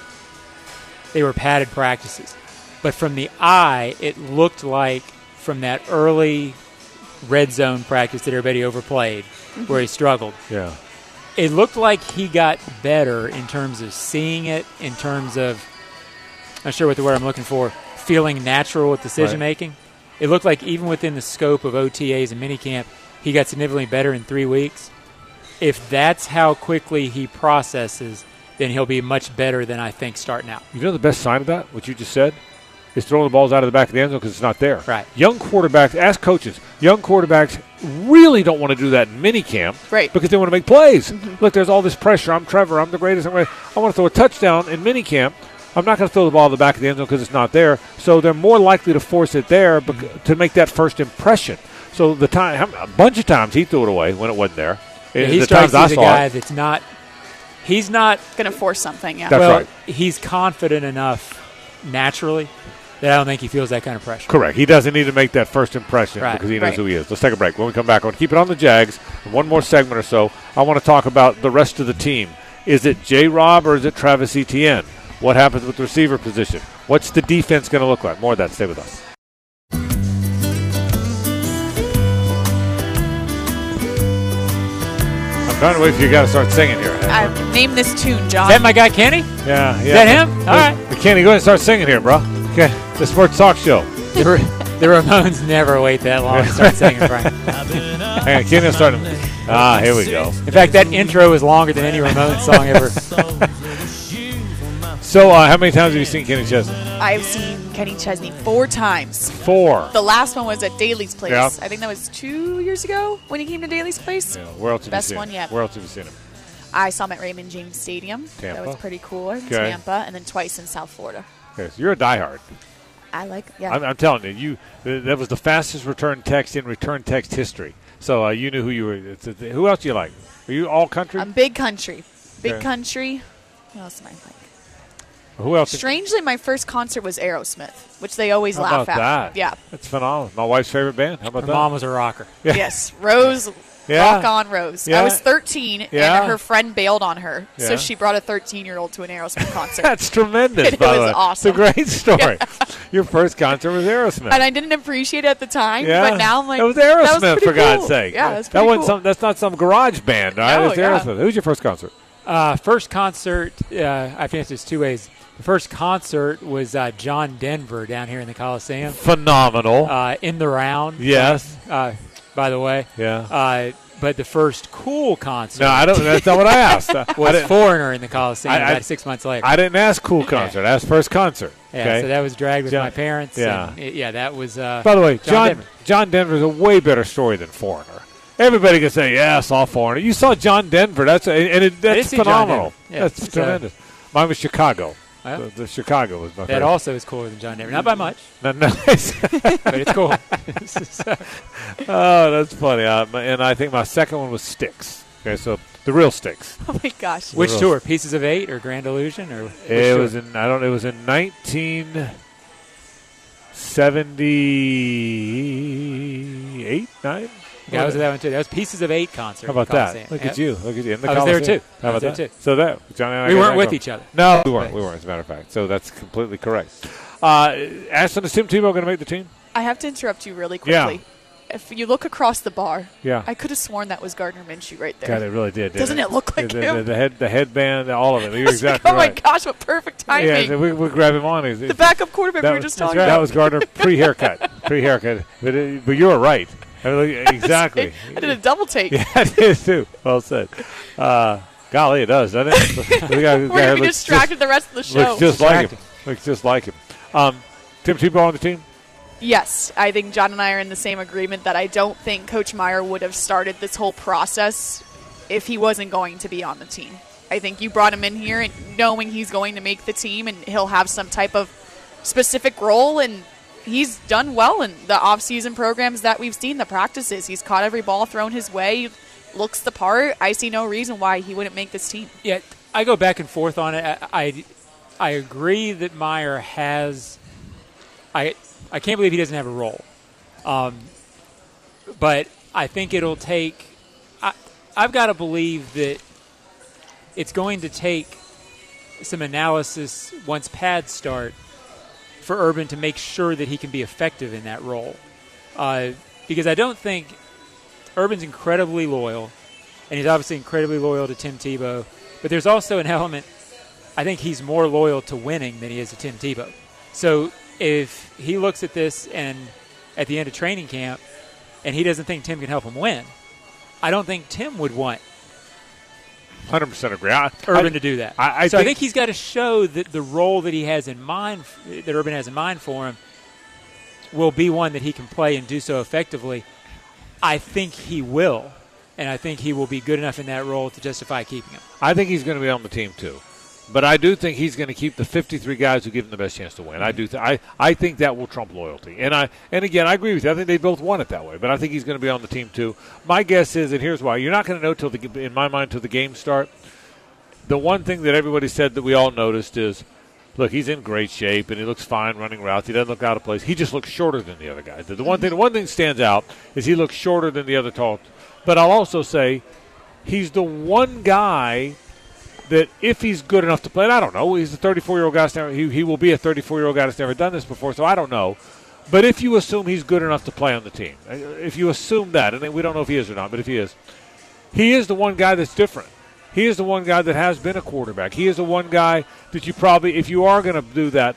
they were padded practices. But from the eye, it looked like from that early red zone practice that everybody overplayed, where he struggled. Yeah. It looked like he got better in terms of seeing it, in terms of, I'm not sure what the word I'm looking for, feeling natural with decision making. It looked like even within the scope of OTAs and minicamp, he got significantly better in 3 weeks. If that's how quickly he processes, then he'll be much better than I think starting out. You know the best sign of that, what you just said? Is throwing the balls out of the back of the end zone because it's not there. Right. Young quarterbacks, ask coaches, young quarterbacks really don't want to do that in minicamp. Right. Because they want to make plays. Mm-hmm. Look, there's all this pressure. I'm Trevor. I'm the greatest. I want to throw a touchdown in minicamp. I'm not going to throw the ball in the back of the end zone because it's not there. So they're more likely to force it there to make that first impression. So a bunch of times he threw it away when it wasn't there. Yeah, he strikes as a guy that's not – he's not – going to force something, yeah. That's right. He's confident enough naturally that I don't think he feels that kind of pressure. Correct. He doesn't need to make that first impression because he knows who he is. Let's take a break. When we come back, I want to keep it on the Jags. In one more segment or so, I want to talk about the rest of the team. Is it J-Rob or is it Travis Etienne? What happens with the receiver position? What's the defense going to look like? More of that. Stay with us. I'm trying to wait for you guys to start singing here. I've named this tune, John. Is that my guy, Kenny? Yeah. Is that him? All right. Kenny, go ahead and start singing here, bro. Okay. The Sports Talk Show. The Ramones never wait that long to start singing, Frank. Hang on, Kenny, starting. Here we go. In fact, that intro is longer than any Ramones song ever. So, how many times have you seen Kenny Chesney? I've seen Kenny Chesney 4 times. 4. The last one was at Daly's Place. Yeah. I think that was 2 years ago when he came to Daly's Place. Yeah, where else have Best you seen one him? yet. Where else have you seen him? I saw him at Raymond James Stadium. Tampa. That was pretty cool. In Okay. Tampa, and then twice in South Florida. Okay, so you're a diehard. I like, yeah. I'm telling you, that was the fastest return text in return text history. So you knew who you were. Who else do you like? Are you all country? I'm big country. Big Okay. country. What else am I like? Who else? Strangely, my first concert was Aerosmith, which they always How laugh about at. that? Yeah. That's phenomenal. My wife's favorite band. How about Her that? mom was a rocker. Yeah. Yes. Rose. Yeah. Rock on, Rose. Yeah. I was 13, Yeah. and her friend bailed on her, Yeah. so she brought a 13-year-old to an Aerosmith concert. That's tremendous. It by the was way. awesome. It's a great story. Your first concert was Aerosmith. And I didn't appreciate it at the time, Yeah. but now I'm like, it was that was Aerosmith pretty for God's cool. sake. Yeah, that's that pretty wasn't cool. that's not some garage band, right? No, It's yeah. Aerosmith. Who's your first concert? First concert, I think there's 2 ways. The first concert was John Denver down here in the Coliseum. Phenomenal. In the round. Yes. By the way. Yeah. But the first cool concert No, I don't. That's not what I asked. was Foreigner in the Coliseum I- about 6 months later. I didn't ask cool concert. I asked first concert. Yeah, Okay. so that was dragged with John- my parents. yeah. And that was. By the way, John Denver. John Denver's a way better story than Foreigner. Everybody can say, "Yeah, I saw Foreigner." You saw John Denver. That's see John phenomenal. Denver. Yeah, That's it's, tremendous. Mine was Chicago. Yeah. The Chicago was my That favorite. also is cooler than John Denver. Not by much, No, but it's cool. Oh, that's funny. And I think my second one was Styx. Okay, so the real Styx. Oh, my gosh. Which Real. tour? Pieces of 8 or Grand Illusion or? It was in 1978, 9. Yeah, I was at that one too. That was Pieces of 8 concert. How about in the that? Coliseum. Look Yeah. at you. Look at you. In the I was there Coliseum. too. How I about was there that? too. So that Johnny and I We got weren't that with going. each other. No, we weren't. We weren't. As a matter of fact, so that's completely correct. Ashton, is Tim Tebow going to make the team? I have to interrupt you really Yeah. quickly. if you look across the bar, Yeah. I could have sworn that was Gardner Minshew right there. God, it really did. Doesn't it look like him? The headband, all of it. You're I was like, exactly oh right. my gosh, what perfect timing. Yeah, so we grab him on. The backup quarterback we were just talking about. That was Gardner pre-haircut. But you were right. I mean, exactly. I did a double take. Yeah, I did too. Well said. Golly, it does, doesn't it? We're going to be distracted the rest of the show. Looks just like him. Looks just like him. Tim Tebow on the team? Yes, I think John and I are in the same agreement that I don't think Coach Meyer would have started this whole process if he wasn't going to be on the team. I think you brought him in here and knowing he's going to make the team and he'll have some type of specific role, and he's done well in the off-season programs that we've seen, the practices. He's caught every ball thrown his way, looks the part. I see no reason why he wouldn't make this team. Yeah, I go back and forth on it. I agree that Meyer has I can't believe he doesn't have a role. But I think it'll take I've got to believe that it's going to take some analysis once pads start for Urban to make sure that he can be effective in that role. Because I don't think Urban's incredibly loyal, and he's obviously incredibly loyal to Tim Tebow, but there's also an element, I think he's more loyal to winning than he is to Tim Tebow. So if he looks at this and at the end of training camp and he doesn't think Tim can help him win, I don't think Tim would want 100% agree. Urban to do that. I think he's got to show that the role that he has in mind, that Urban has in mind for him, will be one that he can play and do so effectively. I think he will, and I think he will be good enough in that role to justify keeping him. I think he's going to be on the team too. But I do think he's going to keep the 53 guys who give him the best chance to win. I do. I think that will trump loyalty. And again, I agree with you. I think they both want it that way. But I think he's going to be on the team too. My guess is, and here's why: you're not going to know in my mind, till the games start. The one thing that everybody said that we all noticed is, look, he's in great shape and he looks fine running routes. He doesn't look out of place. He just looks shorter than the other guys. The one thing that stands out is he looks shorter than the other tall. But I'll also say, he's the one guy that if he's good enough to play, and I don't know, he's a 34-year-old guy. He will be a 34-year-old guy that's never done this before, so I don't know. But if you assume he's good enough to play on the team, if you assume that, and we don't know if he is or not, but if he is the one guy that's different. He is the one guy that has been a quarterback. He is the one guy that you probably, if you are going to do that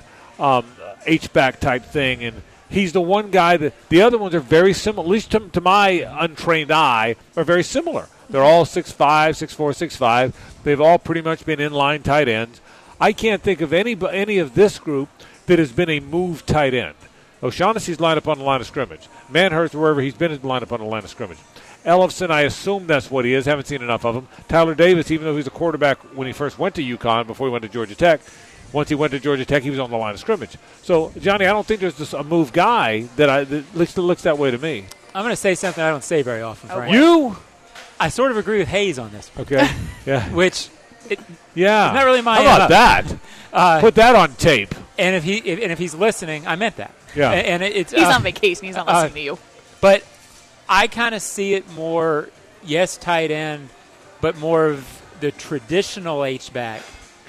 H-back type thing, and he's the one guy that the other ones are very similar, at least to my untrained eye, are very similar. They're all 6'5", 6'4", 6'5". They've all pretty much been inline tight ends. I can't think of any of this group that has been a move tight end. O'Shaughnessy's lined up on the line of scrimmage. Manhurst, wherever he's been, is lined up on the line of scrimmage. Ellefson, I assume that's what he is. Haven't seen enough of him. Tyler Davis, even though he's a quarterback when he first went to UConn before he went to Georgia Tech, once he went to Georgia Tech, he was on the line of scrimmage. So, Johnny, I don't think there's just a move guy that looks that way to me. I'm going to say something I don't say very often, Frank. You? I sort of agree with Hayes on this. Okay. Yeah. Which, yeah, it's not really my. How about that? Put that on tape. And if he's listening, I meant that. Yeah. And it's he's on vacation. He's not listening to you. But I kind of see it more, yes, tight end, but more of the traditional H-back.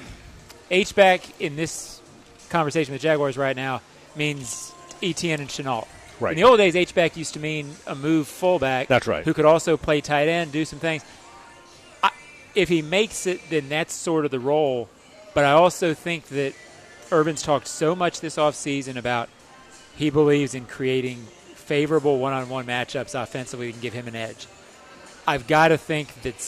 H-back in this conversation with the Jaguars right now means Etienne and Chenault. Right. In the old days, H-back used to mean a move fullback. That's right. Who could also play tight end, do some things. If he makes it, then that's sort of the role. But I also think that Urban's talked so much this offseason about he believes in creating favorable one-on-one matchups offensively that can give him an edge. I've got to think that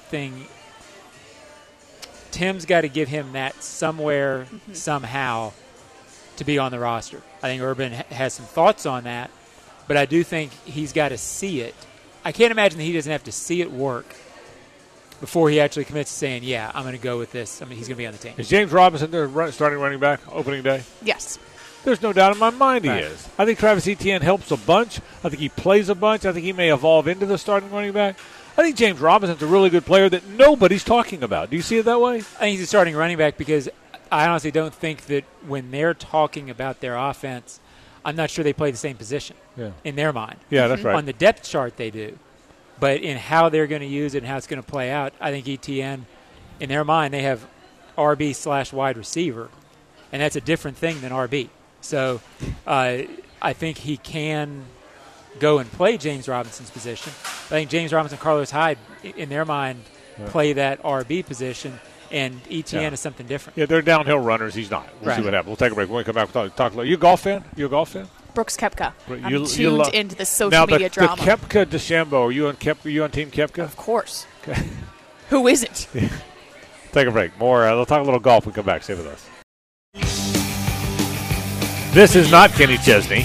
Tim's got to give him that somewhere, somehow, to be on the roster. I think Urban has some thoughts on that, but I do think he's got to see it. I can't imagine that he doesn't have to see it work before he actually commits to saying, yeah, I'm going to go with this. I mean, he's going to be on the team. Is James Robinson their starting running back opening day? Yes. There's no doubt in my mind he is. I think Travis Etienne helps a bunch. I think he plays a bunch. I think he may evolve into the starting running back. I think James Robinson's a really good player that nobody's talking about. Do you see it that way? I think he's a starting running back because I honestly don't think that when they're talking about their offense, I'm not sure they play the same position in their mind. Yeah, that's right. On the depth chart they do. But in how they're going to use it and how it's going to play out, I think Etienne, in their mind, they have RB/wide receiver, and that's a different thing than RB. So I think he can go and play James Robinson's position. I think James Robinson, Carlos Hyde, in their mind, play that RB position, and ETN is something different. Yeah, they're downhill runners. He's not. We'll see what happens. We'll take a break. When we come back, we'll talk about. You a golf fan? Brooks Koepka. You I'm tuned into the social now, media drama. The Koepka DeChambeau, are you on Team Koepka? Of course. Okay. Who isn't? Take a break. More. We'll talk a little golf when we come back. Stay with us. This is not Kenny Chesney.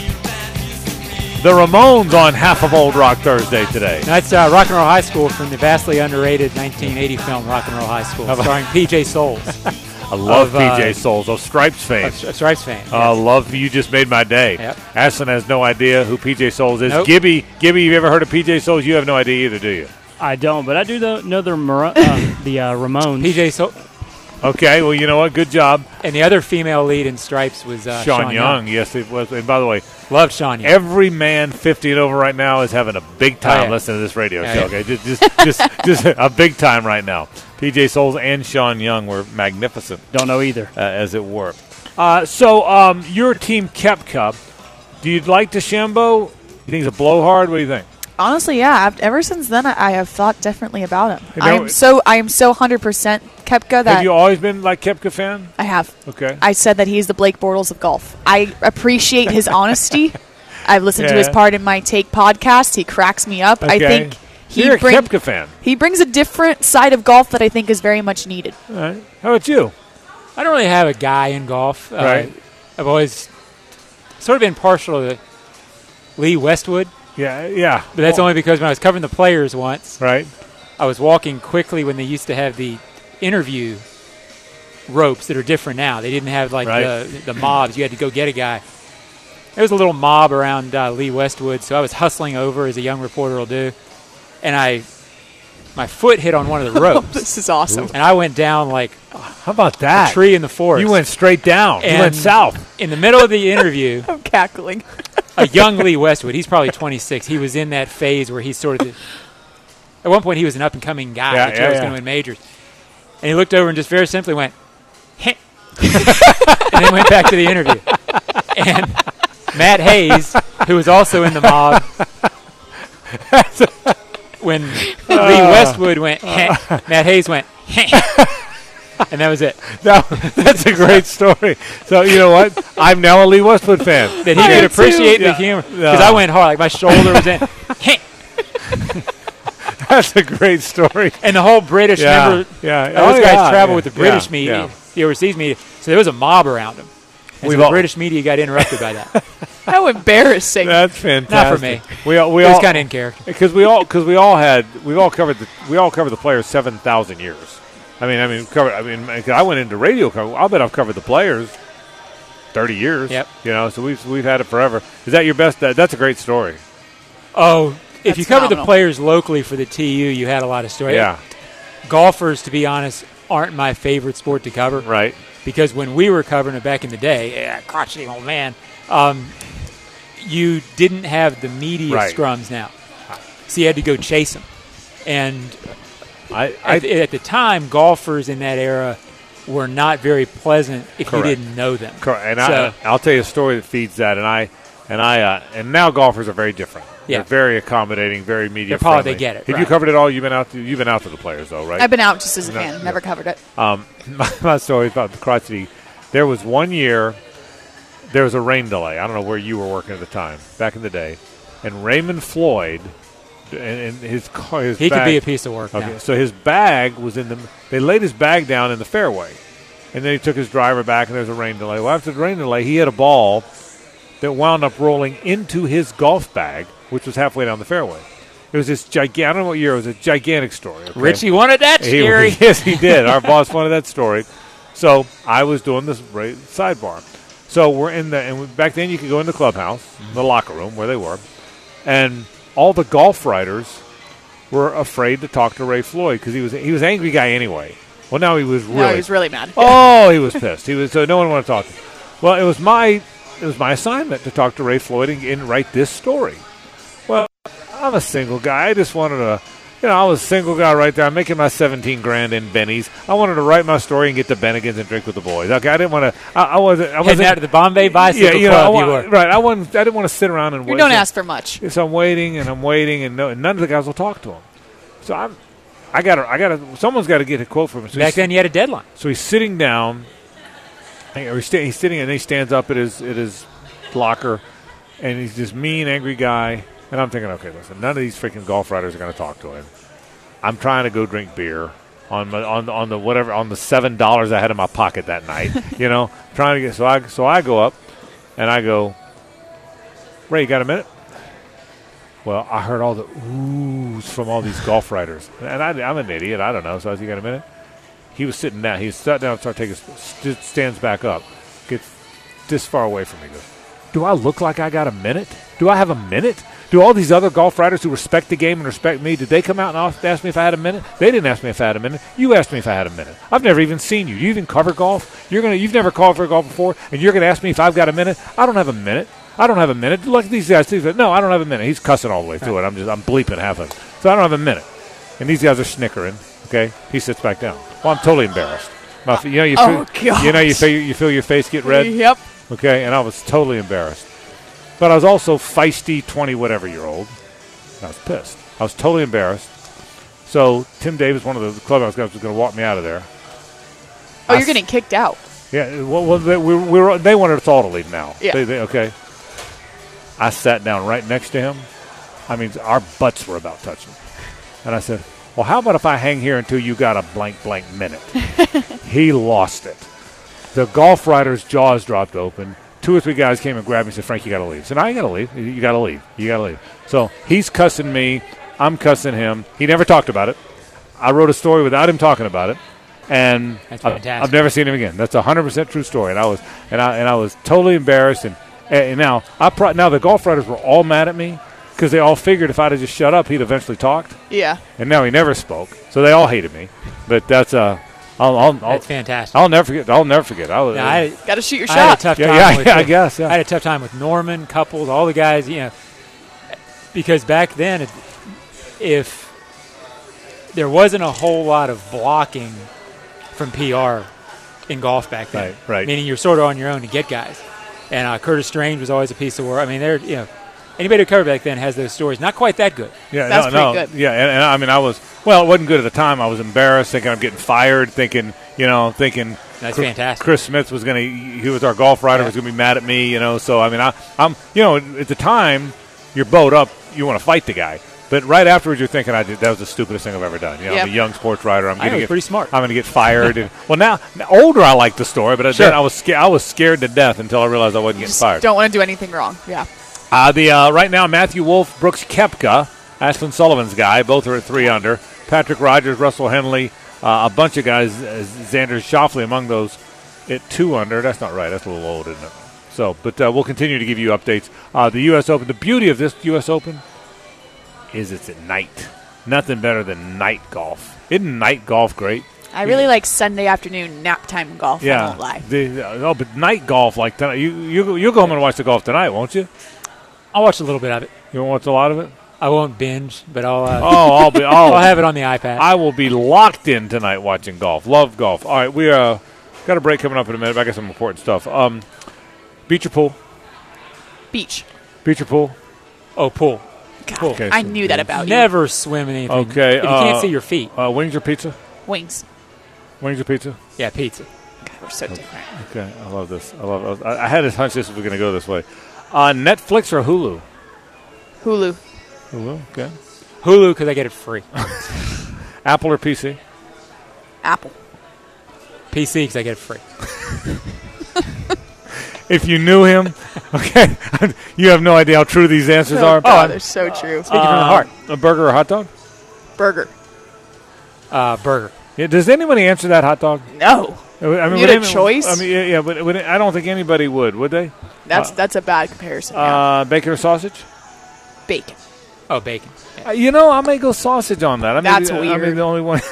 The Ramones on Half of Old Rock Thursday today. That's Rock and Roll High School from the vastly underrated 1980 film Rock and Roll High School, starring P.J. Souls. I love P.J. Souls of Stripes fame. Stripes fame. I love You Just Made My Day. Yep. Ashlyn has no idea who P.J. Souls is. Nope. Gibby, you ever heard of P.J. Souls? You have no idea either, do you? I don't, but I do know the Ramones. P.J. Souls. Okay, well, you know what? Good job. And the other female lead in Stripes was Sean Young. Yes, it was. And by the way, loved Sean Young. Every man 50 and over right now is having a big time listening to this radio show. Okay, just a big time right now. P.J. Souls and Sean Young were magnificent. Don't know either, as it were. So your team Koepka. Do you like DeChambeau? You think he's a blowhard? What do you think? Honestly, yeah. Ever since then, I have thought differently about him. I am so 100% Koepka. That have you always been like Koepka fan? I have. Okay. I said that he's the Blake Bortles of golf. I appreciate his honesty. I've listened to his Part in My Take podcast. He cracks me up. Okay. I think you're a Koepka fan. He brings a different side of golf that I think is very much needed. All right. How about you? I don't really have a guy in golf. Right. I've always sort of been partial to Lee Westwood. Yeah. But that's only because when I was covering the Players once, right, I was walking quickly when they used to have the interview ropes that are different now. They didn't have like the mobs. You had to go get a guy. There was a little mob around Lee Westwood, so I was hustling over as a young reporter will do, and my foot hit on one of the ropes. This is awesome. And I went down like how about that? A tree in the forest. You went straight down. And you went south. In the middle of the interview, I'm cackling. A young Lee Westwood. He's probably 26. He was in that phase where he's sort of at one point he was an up-and-coming guy that was going to win majors. And he looked over and just very simply went, heh. And then went back to the interview. And Matt Hayes, who was also in the mob, when Lee Westwood went, heh, Matt Hayes went, heh. And that was it. No, that's a great story. So, you know what? I'm now a Lee Westwood fan. That he could appreciate the humor. Because I went hard. Like, my shoulder was in. That's a great story. And the whole British, remember, those guys travel with the British media, the overseas media. So there was a mob around them. And so the British media got interrupted by that. How embarrassing. That's fantastic. Not for me. It was kind of in character. Because we all covered the Players 7,000 years. I went into radio cover. I'll bet I've covered the Players 30 years. Yep. You know, so we've had it forever. Is that your best? That's a great story. Oh, if you cover the Players locally for the TU, you had a lot of stories. Yeah. Golfers, to be honest, aren't my favorite sport to cover. Right. Because when we were covering it back in the day, crotchety old man, you didn't have the media scrums now. So you had to go chase them. And at the time, golfers in that era were not very pleasant if you didn't know them. Correct. And I'll tell you a story that feeds that. And now golfers are very different. Yeah. They're very accommodating, very media friendly. They get it. Have you covered it all? You've been out to the Players, though, right? I've been out just as a fan. Never covered it. My story is about the crotchety. There was one year, there was a rain delay. I don't know where you were working at the time, back in the day. And Raymond Floyd, and his car, he could be a piece of work. Okay, now. so his bag was they laid his bag down in the fairway. And then he took his driver back, and there was a rain delay. Well, after the rain delay, he hit a ball that wound up rolling into his golf bag, which was halfway down the fairway. It was this gigantic, I don't know what year, it was a gigantic story. Okay? Richie wanted that story. Yes, he did. Our boss wanted that story. So I was doing this sidebar. So we're and back then you could go in the clubhouse, the locker room where they were, and all the golf writers were afraid to talk to Ray Floyd because he was an angry guy anyway. Well, now he was really mad. Oh, he was pissed. So no one wanted to talk to him. Well, it was my assignment to talk to Ray Floyd and write this story. Well, I'm a single guy. I just wanted to, I was a single guy right there. I'm making my 17 grand in Benny's. I wanted to write my story and get to Bennigan's and drink with the boys. Okay, I didn't want to. I wasn't heading out to the Bombay Bicycle Club. Right. I didn't want to sit around and wait. You don't ask for much. So I'm waiting, and none of the guys will talk to him. So I got to. Someone's got to get a quote from him. So Back then, you had a deadline. So he's sitting down. He's sitting, and he stands up at his locker, and he's this mean, angry guy. And I'm thinking, okay, listen, none of these freaking golf writers are going to talk to him. I'm trying to go drink beer on the $7 I had in my pocket that night. Trying to get so I go up, and I go, Ray, you got a minute? Well, I heard all the oohs from all these golf writers, and I'm an idiot. I don't know. So I said, you got a minute? He was sitting down. He sat down and started stands back up, gets this far away from me. Goes, do I look like I got a minute? Do I have a minute? Do all these other golf writers who respect the game and respect me, did they come out and ask me if I had a minute? They didn't ask me if I had a minute. You asked me if I had a minute. I've never even seen you. Do you even cover golf? You've never called for golf before, and you're going to ask me if I've got a minute? I don't have a minute. I don't have a minute. Look at these guys. No, I don't have a minute. He's cussing all the way through it. I'm bleeping half of it. So I don't have a minute. And these guys are snickering. Okay, he sits back down. Well, I'm totally embarrassed. You feel your face get red. Yep. Okay, and I was totally embarrassed. But I was also feisty 20-whatever-year-old. I was pissed. I was totally embarrassed. So Tim Davis, one of the clubhouse guys, was going to walk me out of there. Oh, you're getting kicked out. Yeah, well they wanted us all to leave now. Yeah. Okay. I sat down right next to him. I mean, our butts were about touching. And I said, well, how about if I hang here until you got a blank minute? He lost it. The golf writer's jaws dropped open. 2 or 3 guys came and grabbed me and said, Frank, you got to leave. I said, no, I got to leave. You got to leave. You got to leave. So he's cussing me. I'm cussing him. He never talked about it. I wrote a story without him talking about it. And that's fantastic. I've never seen him again. That's a 100% true story. And I was totally embarrassed. And now the golf writers were all mad at me because they all figured if I'd have just shut up, he'd eventually talked. Yeah. And now he never spoke, so they all hated me. But that's that's fantastic. I'll never forget. I got to shoot your shot. I had a tough time. I guess. Yeah. I had a tough time with Norman, Couples, all the guys. Because back then, if there wasn't a whole lot of blocking from PR in golf back then. Right. Meaning you're sort of on your own to get guys. And Curtis Strange was always a piece of work. I mean, anybody who covered back then has those stories. Not quite that good. Yeah, that's pretty good. Yeah, and I mean, it wasn't good at the time. I was embarrassed, thinking I'm getting fired, thinking that's fantastic. Chris Smith he was our golf writer, was going to be mad at me, So I mean, I'm at the time, you're bowed up, you want to fight the guy. But right afterwards, you're thinking, that was the stupidest thing I've ever done. I'm a young sports writer. Pretty smart. I'm going to get fired. Well, now older, I like the story, but then I was scared to death until I realized I wasn't getting fired. Don't want to do anything wrong. Yeah. Right now, Matthew Wolff, Brooks Koepka, Ashlyn Sullivan's guy, both are at 3 under. Patrick Rogers, Russell Henley, a bunch of guys, Xander Schauffele among those at 2 under. That's not right. That's a little old, isn't it? So, but we'll continue to give you updates. The U.S. Open, the beauty of this U.S. Open is it's at night. Nothing better than night golf. Isn't night golf great? I really like Sunday afternoon nap time golf. Yeah. I won't lie. But night golf, like tonight, you'll go home and watch the golf tonight, won't you? I'll watch a little bit of it. You won't watch a lot of it? I won't binge, but I'll. I'll have it on the iPad. I will be locked in tonight watching golf. Love golf. All right, we got a break coming up in a minute. I got some important stuff. Beach or pool? Beach. Beach or pool? Oh, pool. God, Pool. Okay, I knew that about you. Never swim in anything. Okay. If you can't see your feet. Wings or pizza? Wings. Wings or pizza? Yeah, pizza. God, we're so different. Okay, I love this. I had this hunch this was going to go this way. Netflix or Hulu? Hulu. Hulu, okay. Hulu because I get it free. Apple or PC? Apple. PC because I get it free. If you knew him, okay, you have no idea how true these answers are. Oh, they're so true. Speaking from the heart. A burger or hot dog? Burger. Burger. Yeah, does anybody answer that hot dog? No. I mean, you had a choice? I mean, yeah, but I don't think anybody would they? That's a bad comparison. Yeah. Bacon or sausage? Bacon. Oh, bacon. Yeah. I may go sausage on that. That's weird. I mean, the only one.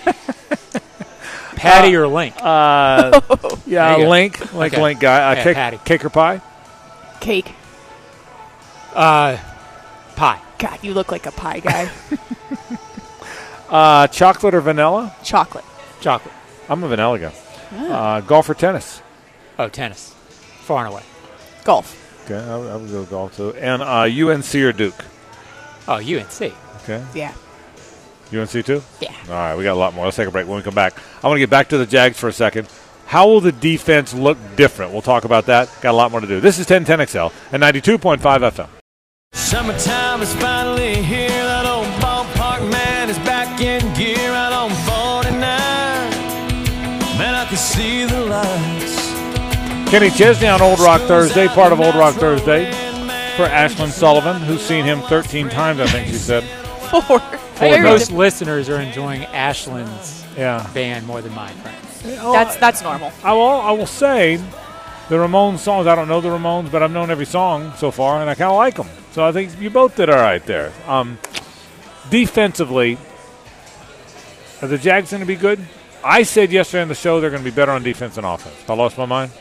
Patty or Link? Yeah, Link. Okay. Link guy. Patty. Cake or pie? Cake. Pie. God, you look like a pie guy. Chocolate or vanilla? Chocolate. Chocolate. I'm a vanilla guy. Golf or tennis? Oh, tennis. Far and away. Golf. Okay, I would go golf too. And UNC or Duke? Oh, UNC. Okay. Yeah. UNC too? Yeah. All right, we got a lot more. Let's take a break. When we come back, I want to get back to the Jags for a second. How will the defense look different? We'll talk about that. Got a lot more to do. This is 1010XL and 92.5 FM. Summertime is finally here. That old ballpark man is back in gear out on 49. Man, I can see the lights. Kenny Chesney on Old Rock Thursday, part of Old Rock Thursday, for Ashlyn Sullivan, who's seen him 13 times, I think she said. 4. I think most listeners are enjoying Ashlyn's band more than mine, frankly. That's normal. I will say the Ramones songs, I don't know the Ramones, but I've known every song so far, and I kind of like them. So I think you both did all right there. Defensively, are the Jags going to be good? I said yesterday on the show they're going to be better on defense than offense. I lost my mind?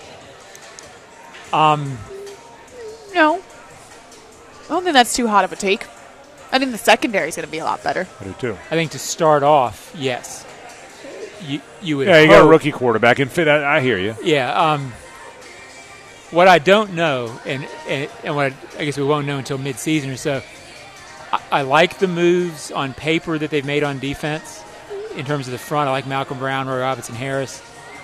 No. I don't think that's too hot of a take. I think the secondary is going to be a lot better. I do too. I think to start off, yes. You would Yeah, you hope. got a rookie quarterback. And fit. I hear you. Yeah. What I don't know, and what I guess we won't know until midseason or so, I like the moves on paper that they've made on defense in terms of the front. I like Malcolm Brown, Roy Robinson Harris.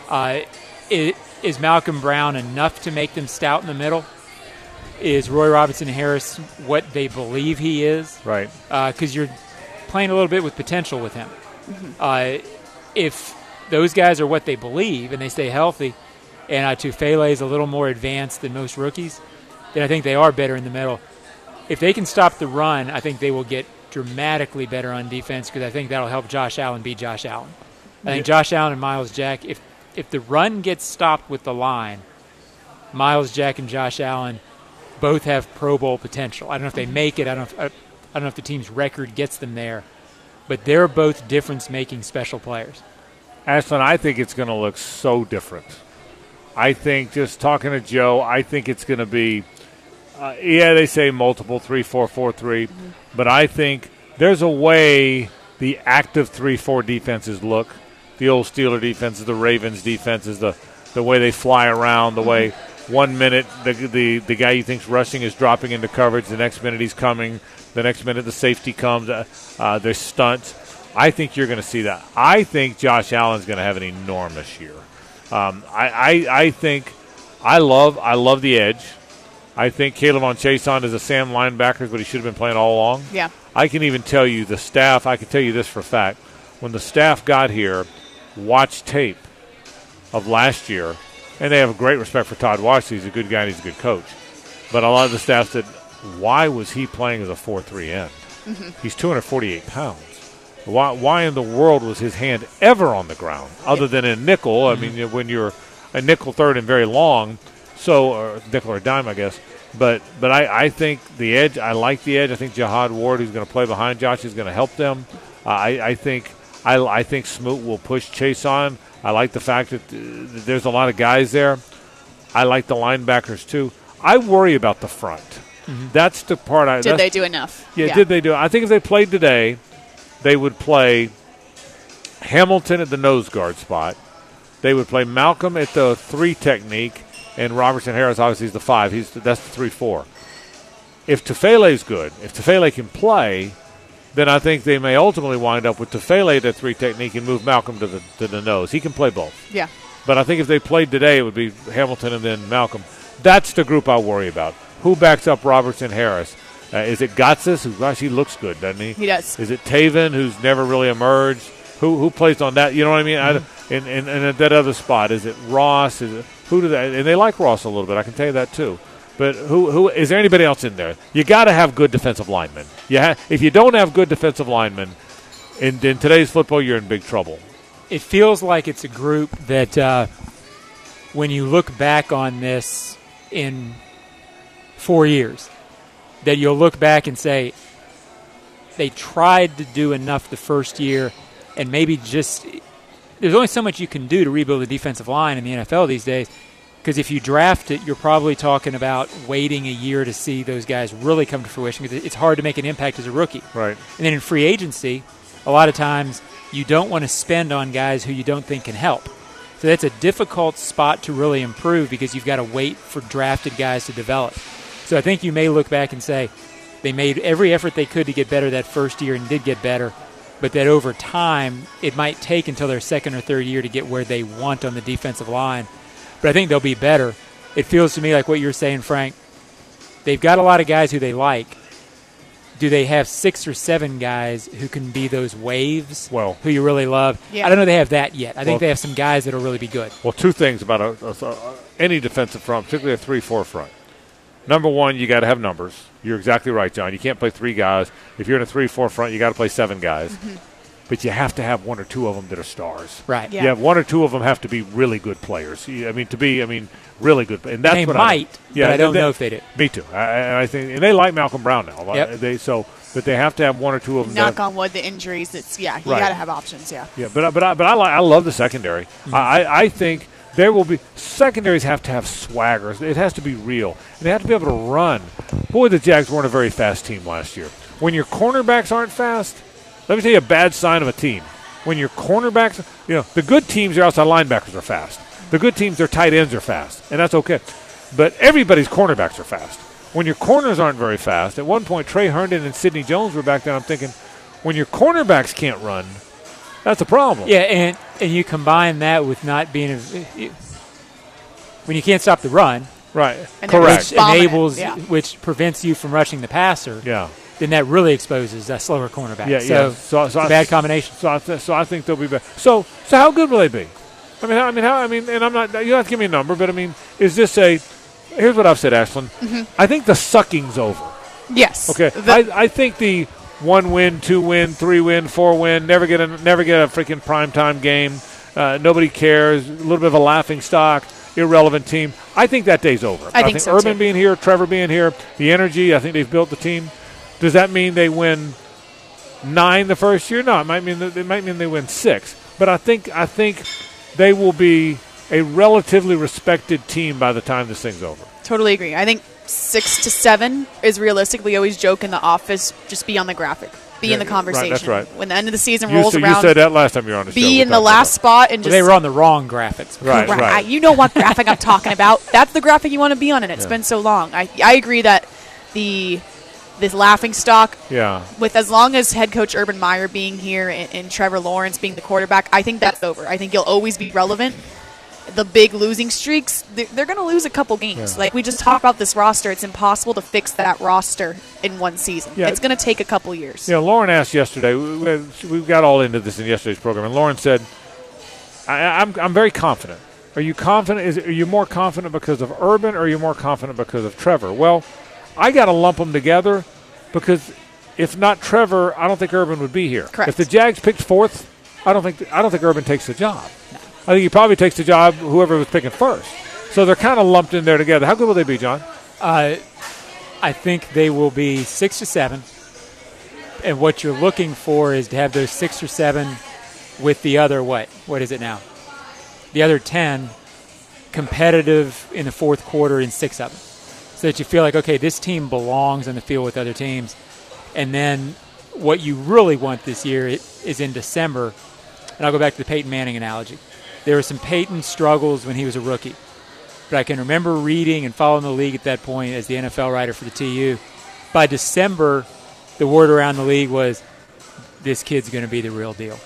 Is Malcolm Brown enough to make them stout in the middle? Is Roy Robinson Harris what they believe he is? Right. Because you're playing a little bit with potential with him. Mm-hmm. If those guys are what they believe and they stay healthy, and Tufele is a little more advanced than most rookies, then I think they are better in the middle. If they can stop the run, I think they will get dramatically better on defense because I think that'll help Josh Allen be Josh Allen. I think Josh Allen and Myles Jack, if the run gets stopped with the line, Myles Jack and Josh Allen both have Pro Bowl potential. I don't know if they make it. I don't know if the team's record gets them there, but they're both difference-making special players. Ashlyn, I think it's going to look so different. I think, just talking to Joe, I think it's going to be, they say multiple 3-4-4-3, but I think there's a way the active 3-4 defenses look. The old Steeler defenses, the Ravens defenses, the way they fly around, the way 1 minute the guy you think's rushing is dropping into coverage, the next minute he's coming, the next minute the safety comes, there's stunts. I think you're going to see that. I think Josh Allen's going to have an enormous year. I think I love the edge. I think Caleb on Chason is a Sam linebacker, but he should have been playing all along. Yeah. I can even tell you the staff. I can tell you this for a fact. When the staff got here, watched tape of last year, and they have a great respect for Todd Washington. He's a good guy and he's a good coach. But a lot of the staff said, why was he playing as a 4-3 end? Mm-hmm. He's 248 pounds. Why in the world was his hand ever on the ground other than in nickel? I mean, when you're a nickel third and very long, or nickel or dime, I guess. But I think the edge, I like the edge. I think Jihad Ward, who's going to play behind Josh, is going to help them. I think Smoot will push Chase on. I like the fact that there's a lot of guys there. I like the linebackers, too. I worry about the front. Mm-hmm. That's the part Did they do enough? Yeah, did they do it? I think if they played today, they would play Hamilton at the nose guard spot. They would play Malcolm at the 3 technique, and Robertson Harris obviously is the 5. That's the 3-4. If Tufele's good, if Tufele can play, then I think they may ultimately wind up with Tufele at that 3 technique and move Malcolm to the nose. He can play both. Yeah. But I think if they played today, it would be Hamilton and then Malcolm. That's the group I worry about. Who backs up Robertson Harris? Is it Gotsis? Gosh, he looks good, doesn't he? He does. Is it Taven, who's never really emerged? Who plays on that? You know what I mean? Mm-hmm. And at that other spot, is it Ross? Who do they? And they like Ross a little bit. I can tell you that too. But who is there? Anybody else in there? You got to have good defensive linemen. If you don't have good defensive linemen, in today's football, you're in big trouble. It feels like it's a group that when you look back on this in 4 years, that you'll look back and say they tried to do enough the first year, and maybe just there's only so much you can do to rebuild a defensive line in the NFL these days. Because if you draft it, you're probably talking about waiting a year to see those guys really come to fruition. Because it's hard to make an impact as a rookie. Right. And then in free agency, a lot of times you don't want to spend on guys who you don't think can help. So that's a difficult spot to really improve because you've got to wait for drafted guys to develop. So I think you may look back and say they made every effort they could to get better that first year and did get better, but that over time it might take until their second or third year to get where they want on the defensive line. But I think they'll be better. It feels to me like what you're saying, Frank. They've got a lot of guys who they like. Do they have 6 or 7 guys who can be those waves who you really love? Yeah. I don't know they have that yet. I think they have some guys that will really be good. Well, two things about any defensive front, particularly a 3-4 front. Number one, you got to have numbers. You're exactly right, John. You can't play 3 guys. If you're in a 3-4 front, you got to play 7 guys. Mm-hmm. But you have to have 1 or 2 of them that are stars. Right. Yeah. You have 1 or 2 of them have to be really good players. Really good. And that's they what might, but I don't know if they do. Me too. I think, and they like Malcolm Brown now. Yep. But they have to have 1 or 2 of them. Knock on wood, the injuries. You got to have options. Yeah. Yeah, but I love the secondary. Mm-hmm. I think there will be secondaries have to have swagger. It has to be real, and they have to be able to run. Boy, the Jags weren't a very fast team last year. When your cornerbacks aren't fast, let me tell you a bad sign of a team. When your cornerbacks, the good teams, your outside linebackers are fast. The good teams, their tight ends are fast, and that's okay. But everybody's cornerbacks are fast. When your corners aren't very fast, at one point Trey Herndon and Sidney Jones were back there, I'm thinking, when your cornerbacks can't run, that's a problem. Yeah, and you combine that with not being when you can't stop the run, right? Correct. Which prevents you from rushing the passer. Yeah. Then that really exposes that slower cornerback. Yeah, so it's a bad combination. So I think they'll be better. So how good will they be? And I'm not. You don't have to give me a number, but is this a? Here's what I've said, Ashlyn. Mm-hmm. I think the sucking's over. Yes. Okay. I think the 1 win, 2 win, 3 win, 4 win, never get a freaking primetime game. Nobody cares. A little bit of a laughing stock, irrelevant team. I think that day's over. I think so Urban too. being here, Trevor being here, the energy. I think they've built the team. Does that mean they win 9 the first year? No, it might mean they win 6. But I think they will be a relatively respected team by the time this thing's over. Totally agree. I think 6 to 7 is realistic. We always joke in the office, just be on the graphic. Be in the conversation. Right, that's right. When the end of the season rolls around. You said that last time you were on the show. Be in the last spot and just. They were on the wrong graphics. Right. You know what graphic I'm talking about. That's the graphic you want to be on, and it's been so long. I agree that this laughing stock, with as long as head coach Urban Meyer being here and Trevor Lawrence being the quarterback, I think that's over. I think you'll always be relevant. The big losing streaks, they're going to lose a couple games. Like we just talked about this roster, it's impossible to fix that roster in one season. Yeah. It's going to take a couple years. Lauren asked yesterday, we got all into this in yesterday's program, and Lauren said, I'm very confident. Are you confident? Are you more confident because of Urban, or are you more confident because of Trevor? Well, I got to lump them together because if not Trevor, I don't think Urban would be here. Correct. If the Jags picked 4th, I don't think Urban takes the job. No. I think he probably takes the job whoever was picking first. So they're kind of lumped in there together. How good will they be, John? I think they will be 6 to 7. And what you're looking for is to have those 6 or 7 with the other what? What is it now? The other 10 competitive in the fourth quarter in 6 of them. So that you feel like, okay, this team belongs on the field with other teams. And then what you really want this year is in December. And I'll go back to the Peyton Manning analogy. There were some Peyton struggles when he was a rookie. But I can remember reading and following the league at that point as the NFL writer for the TU. By December, the word around the league was, this kid's going to be the real deal.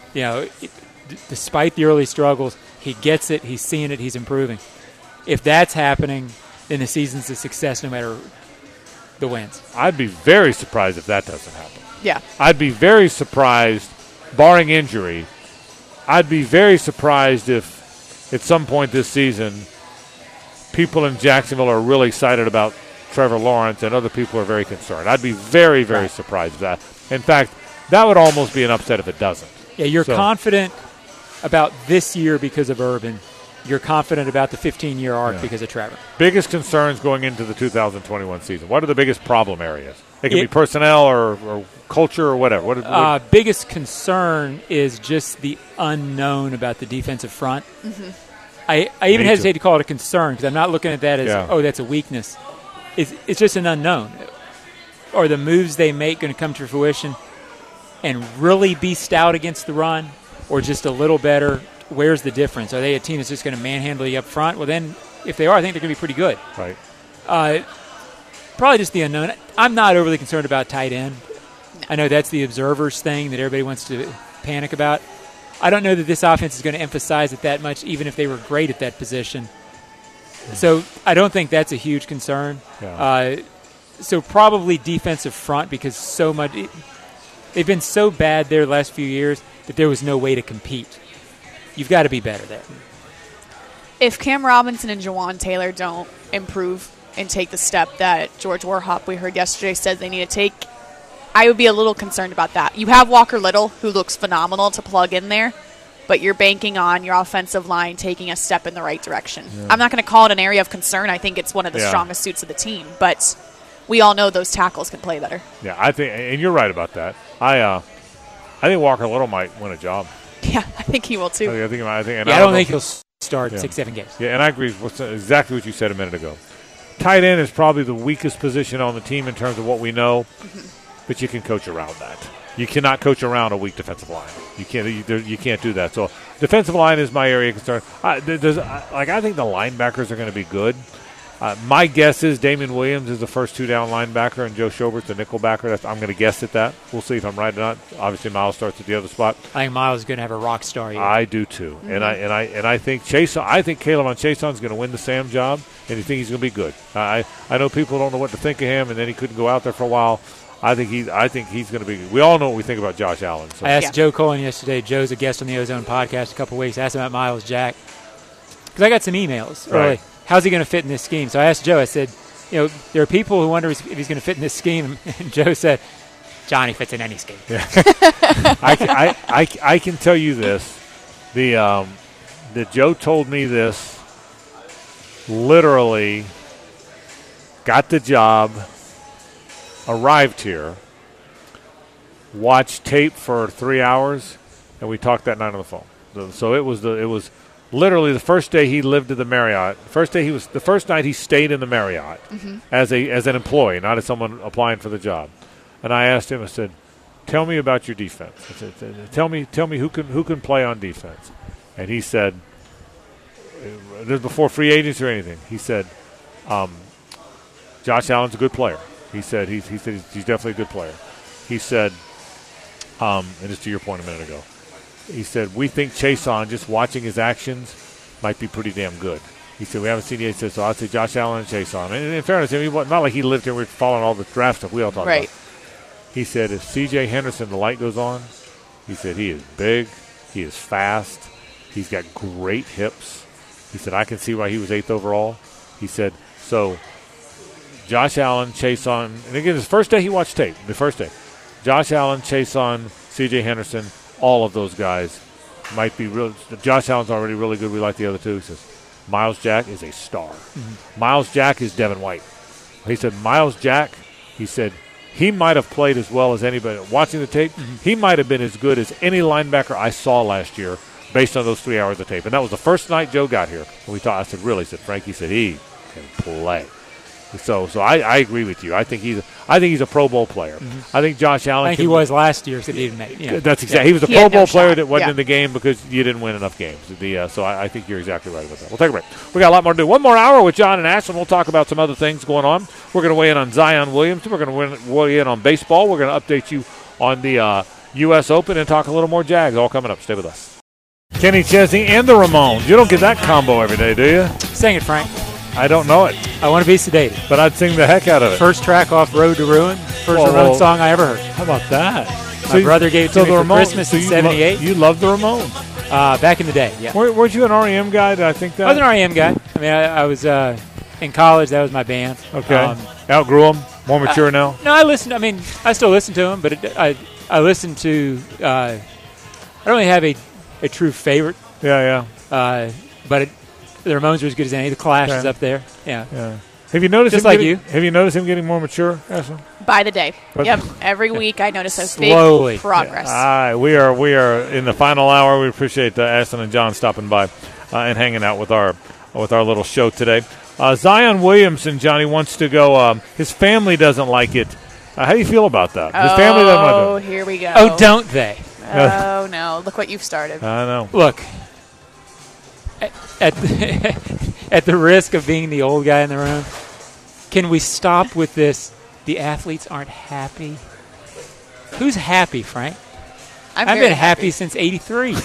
Despite the early struggles, he gets it, he's seeing it, he's improving. If that's happening, then the season's a success no matter the wins. I'd be very surprised if that doesn't happen. Yeah. I'd be very surprised, barring injury, I'd be very surprised if at some point this season people in Jacksonville are really excited about Trevor Lawrence and other people are very concerned. I'd be very, very surprised at that. In fact, that would almost be an upset if it doesn't. Yeah, you're confident about this year because of Urban. You're confident about the 15-year arc because of Trevor. Biggest concerns going into the 2021 season. What are the biggest problem areas? It can be personnel or culture or whatever. What biggest concern is just the unknown about the defensive front. Mm-hmm. I even hesitate to call it a concern because I'm not looking at that as, that's a weakness. It's just an unknown. Are the moves they make going to come to fruition? and really be stout against the run, or just a little better? Where's the difference? Are they a team that's just going to manhandle you up front? Well, then, if they are, I think they're going to be pretty good. Right. Probably just the unknown. I'm not overly concerned about tight end. I know that's the observer's thing that everybody wants to panic about. I don't know that this offense is going to emphasize it that much, even if they were great at that position. So I don't think that's a huge concern. Yeah. So probably defensive front, because they've been so bad there the last few years that there was no way to compete. You've got to be better there. If Cam Robinson and Jawan Taylor don't improve and take the step that George Warhop, we heard yesterday, said they need to take, I would be a little concerned about that. You have Walker Little, who looks phenomenal to plug in there, but you're banking on your offensive line taking a step in the right direction. Yeah. I'm not going to call it an area of concern. I think it's one of the strongest suits of the team, but we all know those tackles can play better. Yeah, I think, and you're right about that. I think Walker Little might win a job. Yeah, I think he will too. I don't think he'll start 6-7 games. Yeah, and I agree with exactly what you said a minute ago. Tight end is probably the weakest position on the team in terms of what we know, but you can coach around that. You cannot coach around a weak defensive line. You can't do that. So defensive line is my area of concern. I think the linebackers are going to be good. My guess is Damian Williams is the first two-down linebacker and Joe Schobert's the nickel backer. I'm going to guess at that. We'll see if I'm right or not. Obviously, Miles starts at the other spot. I think Miles is going to have a rock star year. I do too, and I think Caleb on Chason is going to win the Sam job, and I think he's going to be good. I know people don't know what to think of him, and then he couldn't go out there for a while. I think he's going to be. We all know what we think about Josh Allen. So. I asked Joe Cohen yesterday. Joe's a guest on the Ozone podcast a couple of weeks. I asked him about Miles Jack because I got some emails early. How's he going to fit in this scheme? So I asked Joe. I said, there are people who wonder if he's going to fit in this scheme. And Joe said, Johnny fits in any scheme. Yeah. I can tell you this. That Joe told me this. Literally, got the job, arrived here, watched tape for 3 hours, and we talked that night on the phone. So it was literally the first day he lived at the Marriott. The first night he stayed in the Marriott as an employee, not as someone applying for the job. And I asked him, I said, "Tell me about your defense. I said, tell me who can play on defense." And he said, "This is before free agents or anything." He said, "Josh Allen's a good player." He said he's definitely a good player. He said, and just to your point a minute ago. He said, we think Chason, just watching his actions, might be pretty damn good. He said, we haven't seen it. He said, so I'd say Josh Allen and Chason. And in fairness, not like he lived here. We're following all the draft stuff we all talk about. He said, if C.J. Henderson, the light goes on, he said, he is big. He is fast. He's got great hips. He said, I can see why he was 8th overall. He said, so Josh Allen, Chason, and again, his first day he watched tape, the first day. Josh Allen, Chason, C.J. Henderson, all of those guys might be real. Josh Allen's already really good. We like the other two. He says, Miles Jack is a star. Miles Jack is Devin White. He said, Miles Jack, he said, he might have played as well as anybody. Watching the tape, he might have been as good as any linebacker I saw last year based on those 3 hours of tape. And that was the first night Joe got here. And we talked. I said, really? He said, Frank, he said, he can play. So I agree with you. I think he's a Pro Bowl player. I think Josh Allen. I think he was last year, so he didn't make. Yeah. That's exactly. He was a Pro Bowl player that wasn't in the game because you didn't win enough games. So I think you're exactly right about that. We'll take a break. We got a lot more to do. One more hour with John and Ashland. We'll talk about some other things going on. We're going to weigh in on Zion Williamson. We're going to weigh in on baseball. We're going to update you on the U.S. Open and talk a little more Jags. All coming up. Stay with us. Kenny Chesney and the Ramones. You don't get that combo every day, do you? Sing it, Frank. I don't know it. I want to be sedated. But I'd sing the heck out of it. First track off Road to Ruin. First Ramones song I ever heard. How about that? My brother gave it to me for Christmas in '78. You loved the Ramones? Back in the day, yeah. Weren't you an REM guy? Did I think that? I was an REM guy. I mean, I was in college. That was my band. Okay. Outgrew them? More mature now? No, I still listen to them, but I listen to I don't really have a true favorite. Yeah. But the Ramones are as good as any. The Clash is up there. Yeah. Have you noticed Just him like getting, you. Have you noticed him getting more mature, Ashland? By the day. Yep. Every week I notice a Slowly. big progress. All right. We are in the final hour. We appreciate Ashland and John stopping by and hanging out with our little show today. Zion Williamson, Johnny, wants to go. His family doesn't like it How do you feel about that? His family doesn't want to do it. Here we go. Oh, don't they? Oh, no. Look what you've started. I know. Look, at the risk of being the old guy in the room, can we stop with this? The athletes aren't happy. Who's happy, Frank? I've been happy since '83.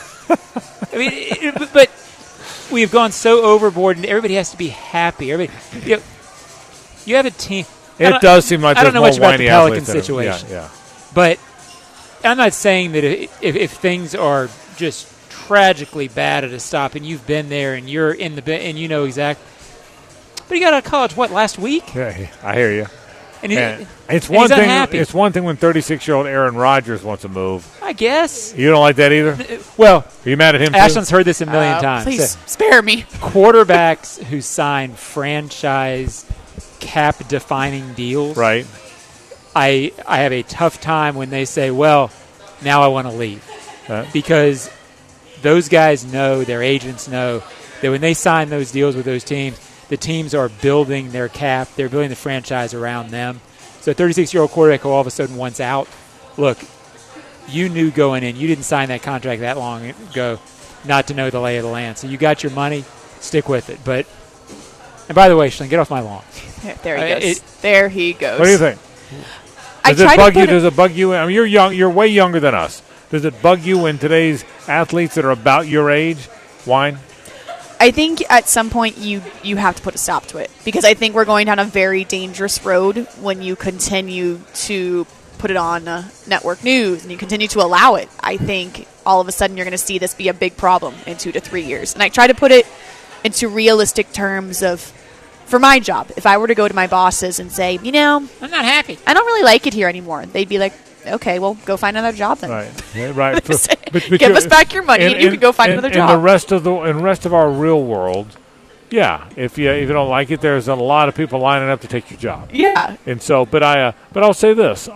I mean, but we've gone so overboard, and everybody has to be happy. Everybody, you have a team. It does seem like I don't there's know more much about whiny the Pelican athletes than situation. Yeah. But I'm not saying that if things are just tragically bad at a stop, and you've been there, and you're in and you know exactly. But he got out of college last week? Yeah, I hear you. And it's one thing. Unhappy. It's one thing when 36-year-old Aaron Rodgers wants to move. I guess. You don't like that either? Well, are you mad at him too? Ashland's heard this a million times. Please spare me. Quarterbacks who sign franchise cap-defining deals. Right. I have a tough time when they say, well, now I want to leave. Because those guys know, their agents know, that when they sign those deals with those teams, the teams are building their cap. They're building the franchise around them. So a 36-year-old quarterback who all of a sudden wants out, look, you knew going in. You didn't sign that contract that long ago not to know the lay of the land. So you got your money. Stick with it. And by the way, Shane, get off my lawn. There he goes. There he goes. What do you think? Does it bug you? I mean, you're young. You're way younger than us. Does it bug you when today's athletes that are about your age whine? I think at some point you have to put a stop to it, because I think we're going down a very dangerous road when you continue to put it on network news and you continue to allow it. I think all of a sudden you're going to see this be a big problem in 2 to 3 years. And I try to put it into realistic terms of, for my job, if I were to go to my bosses and say, I'm not happy. I don't really like it here anymore, they'd be like, okay, well, go find another job then. Right, yeah, right. but give us back your money, and you can go find another job. In the rest of our real world, yeah, if you don't like it, there's a lot of people lining up to take your job. Yeah, and so, but I'll say this: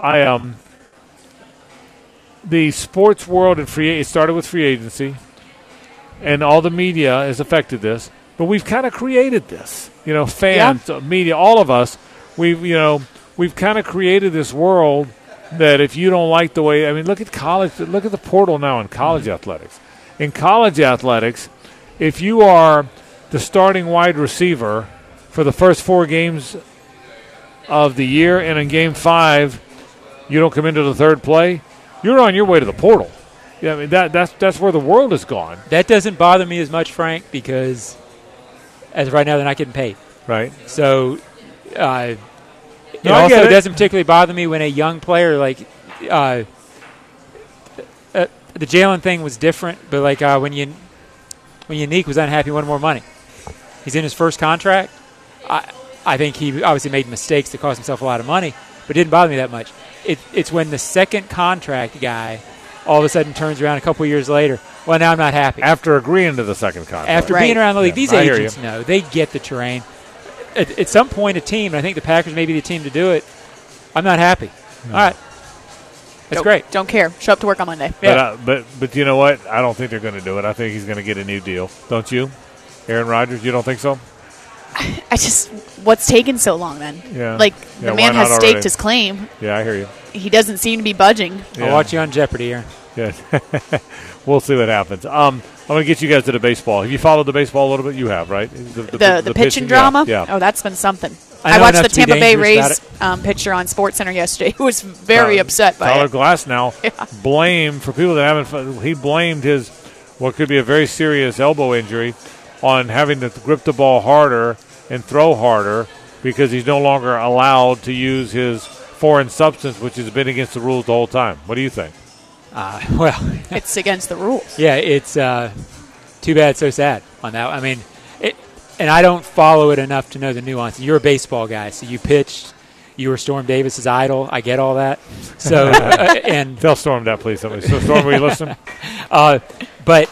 the sports world and it started with free agency, and all the media has affected this. But we've kind of created this, fans, media, all of us. We've kind of created this world that if you don't like the way, look at college, look at the portal now in college athletics. In college athletics, if you are the starting wide receiver for the first 4 games of the year, and in game 5 you don't come into the third play, you're on your way to the portal. Yeah, that's where the world has gone. That doesn't bother me as much, Frank, because as of right now they're not getting paid. Right. So. It doesn't particularly bother me when a young player the Jalen thing was different, but when Yannick was unhappy, wanted more money. He's in his first contract. I think he obviously made mistakes that cost himself a lot of money, but it didn't bother me that much. It's when the second contract guy all of a sudden turns around a couple years later. Well, now I'm not happy. After agreeing to the second contract. After being around the league, these agents know. They get the terrain. At some point, a team, and I think the Packers may be the team to do it, I'm not happy. No. All right. That's great. Don't care. Show up to work on Monday. Yeah. But you know what? I don't think they're going to do it. I think he's going to get a new deal. Don't you? Aaron Rodgers, you don't think so? What's taking so long then? Yeah. The man has staked his claim. Yeah, I hear you. He doesn't seem to be budging. Yeah. I'll watch you on Jeopardy, Aaron. Yeah. We'll see what happens. I'm going to get you guys to the baseball. Have you followed the baseball a little bit? You have, right? The pitching drama? Yeah. Oh, that's been something. I watched the Tampa Bay Rays pitcher on SportsCenter yesterday who was very upset by Tyler it. Glasnow blamed, for people that haven't, he blamed his, what could be a very serious elbow injury on having to grip the ball harder and throw harder because he's no longer allowed to use his foreign substance, which has been against the rules the whole time. What do you think? It's against the rules. Yeah, it's too bad, so sad on that. And I don't follow it enough to know the nuance. You're a baseball guy, so you pitched. You were Storm Davis's idol. I get all that. So and tell Storm that, please. So Storm, will you listen? But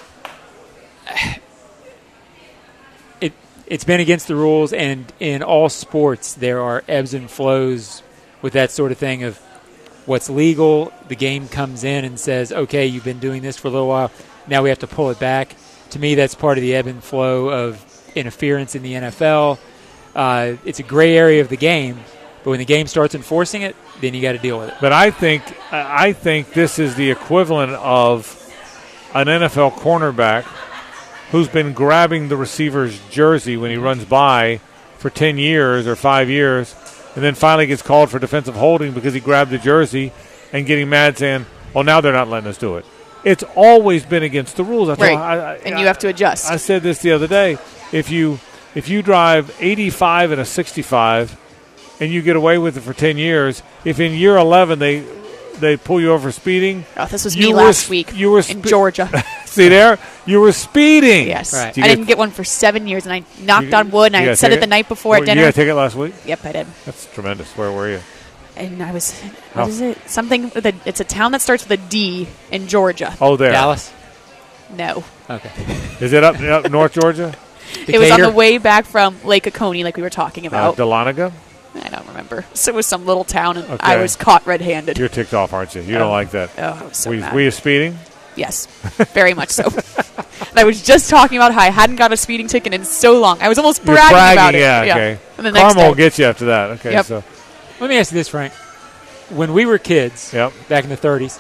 it's been against the rules, and in all sports there are ebbs and flows with that sort of thing of what's legal. The game comes in and says, okay, you've been doing this for a little while. Now we have to pull it back. To me, that's part of the ebb and flow of interference in the NFL. It's a gray area of the game, But when the game starts enforcing it, then you got to deal with it. But I think this is the equivalent of an NFL cornerback who's been grabbing the receiver's jersey when he runs by for 10 years or 5 years, and then finally gets called for defensive holding because he grabbed the jersey and getting mad saying, well, now they're not letting us do it. It's always been against the rules. And you have to adjust. I said this the other day. If you drive 85 and a 65 and you get away with it for 10 years, if in year 11 they pull you over for speeding. Oh, this was me last week in Georgia. See there? You were speeding. Yes. Right. I didn't get one for 7 years, and I knocked on wood, and I said it the night before at dinner. You got a ticket last week? Yep, I did. That's tremendous. Where were you? And I was, what is it? Something, it's a town that starts with a D in Georgia. Oh, there. Dallas? No. Okay. Is it up North Georgia? It was on the way back from Lake Oconee, like we were talking about. Dahlonega? I don't remember. So it was some little town, and I was caught red-handed. You're ticked off, aren't you? You don't like that. Oh, I was so mad. Were you speeding? Yes, very much so. And I was just talking about how I hadn't got a speeding ticket in so long. I was almost bragging about it. Yeah, okay. And the next Karma will get you after that. Okay, yep. So let me ask you this, Frank. When we were kids, yep, back in the 30s,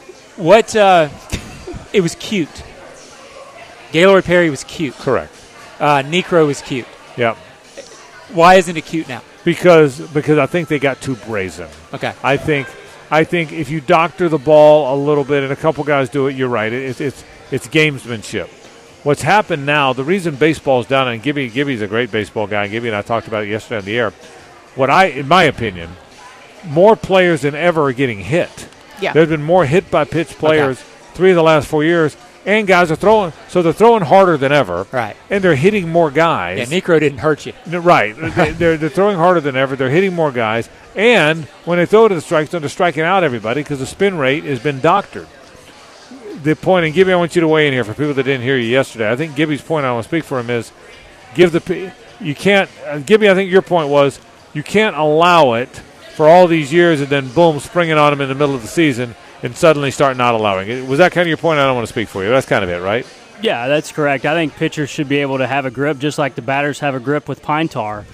it was cute. Gaylord Perry was cute. Correct. Necro was cute. Yep. Why isn't it cute now? Because I think they got too brazen. Okay. I think if you doctor the ball a little bit, and a couple guys do it, you're right. It's gamesmanship. What's happened now, the reason baseball's down, and Gibby's a great baseball guy, and Gibby and I talked about it yesterday on the air, in my opinion, more players than ever are getting hit. Yeah. There's been more hit-by-pitch players 3 of the last 4 years, and guys are throwing, so they're throwing harder than ever. Right. And they're hitting more guys. Yeah, Necro didn't hurt you. Right. they're throwing harder than ever. They're hitting more guys. And when they throw to the strike zone, they're striking out everybody because the spin rate has been doctored. The point, and Gibby, I want you to weigh in here for people that didn't hear you yesterday. I think Gibby's point, I want to speak for him, is Gibby, I think your point was you can't allow it for all these years and then, boom, springing on them in the middle of the season and suddenly start not allowing it. Was that kind of your point? I don't want to speak for you. That's kind of it, right? Yeah, that's correct. I think pitchers should be able to have a grip just like the batters have a grip with pine tar.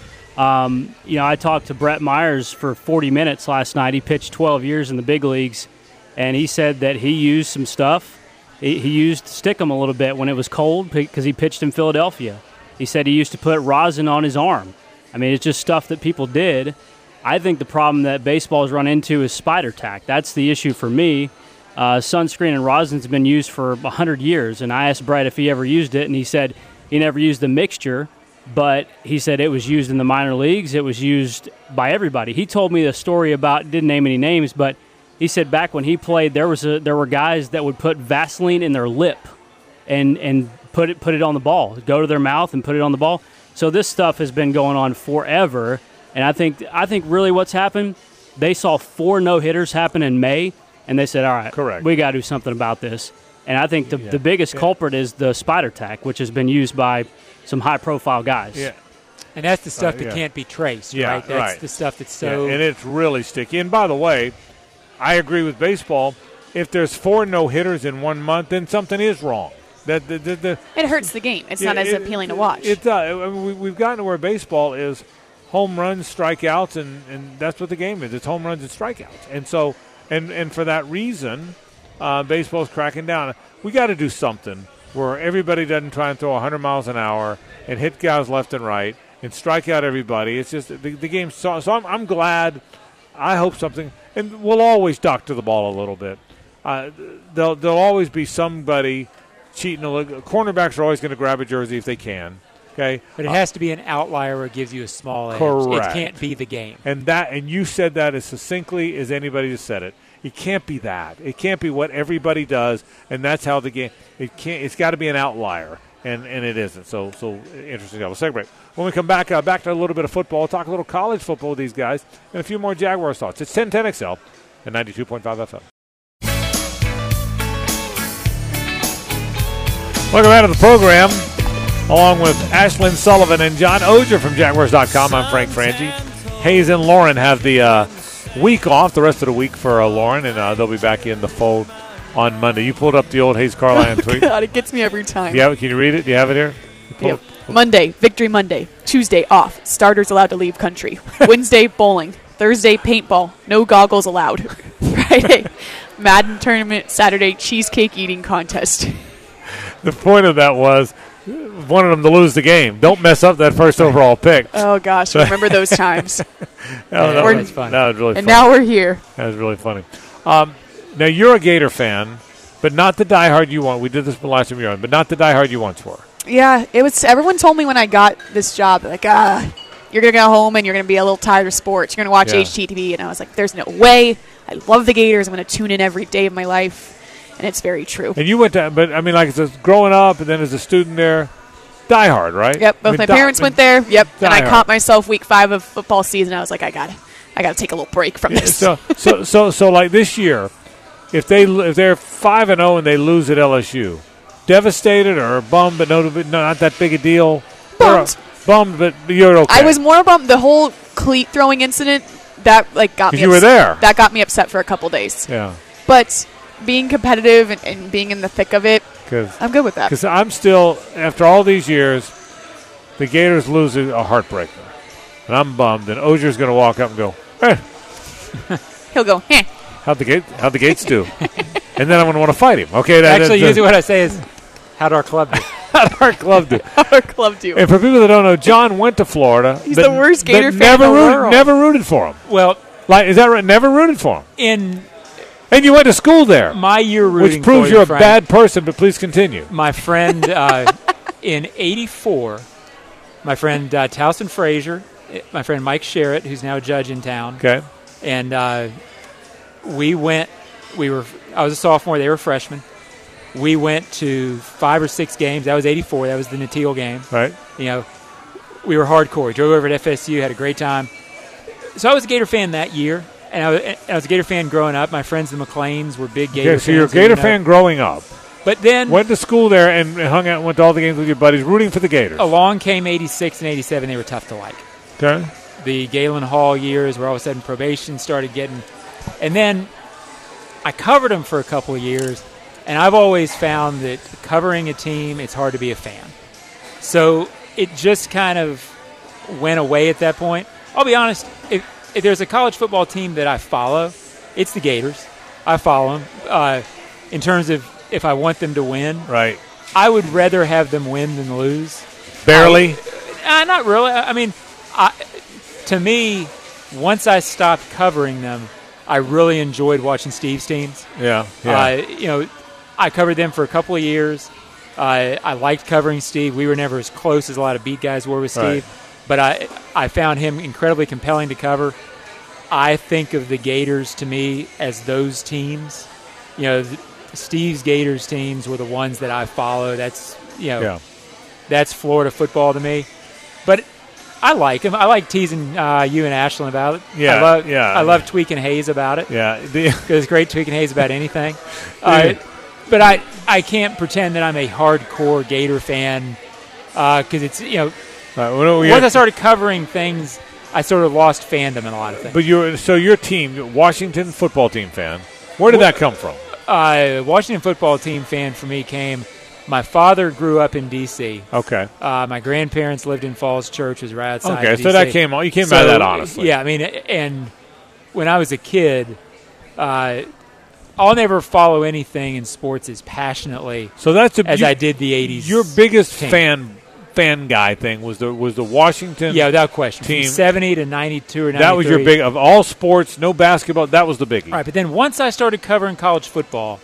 I talked to Brett Myers for 40 minutes last night. He pitched 12 years in the big leagues, and he said that he used some stuff. He used Stickum a little bit when it was cold because he pitched in Philadelphia. He said he used to put rosin on his arm. I mean, it's just stuff that people did. I think the problem that baseball has run into is spider tack. That's the issue for me. Sunscreen and rosin's been used for 100 years, and I asked Brett if he ever used it, and he said he never used the mixture, but he said it was used in the minor leagues. It was used by everybody. He told me the story about, didn't name any names, but he said back when he played, there were guys that would put Vaseline in their lip and put it on the ball, go to their mouth and put it on the ball. So this stuff has been going on forever. And I think really what's happened, they saw 4 no-hitters happen in May, and they said, all right, correct, we got to do something about this. And I think the biggest culprit is the spider tack, which has been used by some high-profile guys. Yeah. And that's the stuff that can't be traced, right? That's the stuff that's so... Yeah, and it's really sticky. And by the way, I agree with baseball. If there's 4 no-hitters in 1 month, then something is wrong. It hurts the game. It's not as appealing to watch. It does. I mean, we've gotten to where baseball is home runs, strikeouts, and that's what the game is. It's home runs and strikeouts. And so, and for that reason, baseball's cracking down. We got to do something where everybody doesn't try and throw 100 miles an hour and hit guys left and right and strike out everybody. It's just the game. So I'm glad. I hope something. And we'll always doctor the ball a little bit. There'll always be somebody cheating. Cornerbacks are always going to grab a jersey if they can. Okay, but it has to be an outlier where it gives you a small edge. Correct. It can't be the game. And you said that as succinctly as anybody just said it. It can't be that. It can't be what everybody does, and that's how the game. It's got to be an outlier, and it isn't. So interesting. We'll take a break. When we come back to a little bit of football, we'll talk a little college football with these guys, and a few more Jaguars thoughts. It's 1010XL and 92.5 FM. Welcome back to the program. Along with Ashlyn Sullivan and John Ogier from Jaguars.com, I'm Frank Frangie. Hayes and Lauren have the week off, the rest of the week for Lauren, and they'll be back in the fold on Monday. You pulled up the old Hayes Carline tweet. God, it gets me every time. Yeah, can you read it? Do you have it here? Monday, Victory Monday. Tuesday, off. Starters allowed to leave country. Wednesday, bowling. Thursday, paintball. No goggles allowed. Friday, Madden tournament. Saturday, cheesecake eating contest. The point of that was wanted them to lose the game. Don't mess up that first overall pick. Oh, gosh. Remember those times. That was fun. That was really And funny. now we're here. That was really funny. Now, you're a Gator fan, but not the diehard you want. We did this the last time you were on, but not the diehard you once were. Yeah, it was. Everyone told me when I got this job, like, you're going to go home and you're going to be a little tired of sports. You're going to watch Yeah. HGTV. And I was like, there's no way. I love the Gators. I'm going to tune in every day of my life. And it's very true. And you went to, but I mean, like, as growing up and then as a student there, diehard, right? Yep, both my parents went there. Yep, and I diehard. caught myself week 5 of football season. I was like, I got to take a little break from this. So like this year, if they're 5-0 and they lose at LSU, devastated or bummed, but not that big a deal. Bummed. Bummed, but you're okay. I was more bummed. The whole cleat throwing incident that got me. You were there. That got me upset for a couple days. Yeah. But being competitive and being in the thick of it, I'm good with that. Because I'm still, after all these years, the Gators lose a heartbreaker, and I'm bummed. And Ozier's going to walk up and go, He'll go, how'd the Gates do? And then I'm going to want to fight him. Okay, Actually, usually what I say is, how'd our club do? how'd our club do? Our club do. And for people that don't know, John went to Florida. He's but- the worst Gator but fan in the never world. Never rooted for him. Well, Like, is that right? Never rooted for him. And you went to school there, My year rooting which proves for you're a Frank, bad person. But please continue. My friend in '84, my friend Towson Frazier, my friend Mike Sherritt, who's now a judge in town, Okay. and we went. I was a sophomore; they were freshmen. We went to 5 or 6 games. That was '84. That was the Natil game. Right. You know, we were hardcore. We drove over to FSU, had a great time. So I was a Gator fan that year. And I was a Gator fan growing up. My friends, the McLeans, were big Gator fans. So you're a Gator fan growing up. But then Went to school there and hung out, went to all the games with your buddies, rooting for the Gators. along came '86 and '87. They were tough to like. Okay. The Galen Hall years where all of a sudden probation started getting. And then I covered them for a couple of years. And I've always found that covering a team, it's hard to be a fan. So it just kind of went away at that point. I'll be honest, if there's a college football team that I follow, it's the Gators. I follow them. In terms of if I want them to win, Right. I would rather have them win than lose. Barely. Not really. I mean, to me, once I stopped covering them, I really enjoyed watching Steve's teams. Yeah. I covered them for a couple of years. I liked covering Steve. We were never as close as a lot of beat guys were with Steve. Right. But I found him incredibly compelling to cover. I think of the Gators, to me, as those teams. You know, Steve's Gators teams were the ones that I follow. That's, that's Florida football to me. But I like him. I like teasing you and Ashlyn about it. Yeah, I love tweaking Hayes about it. Yeah. Because it's great tweaking Hayes about anything. But I can't pretend that I'm a hardcore Gator fan because it's, once I started covering things, I sort of lost fandom in a lot of things. But your team, Washington football team fan, where did that come from? Washington football team fan for me came. My father grew up in D.C. Okay. My grandparents lived in Falls Church, was right outside Okay, of so D.C. that came on. You came by that honestly. Yeah, I mean, and when I was a kid, I'll never follow anything in sports as passionately as I did the 80s. Your biggest team. fan guy thing was the Washington. Yeah, without question. Team. From 70 to 92 or 93. That was your big of all sports. No basketball. That was the biggie. Right, but then once I started covering college football,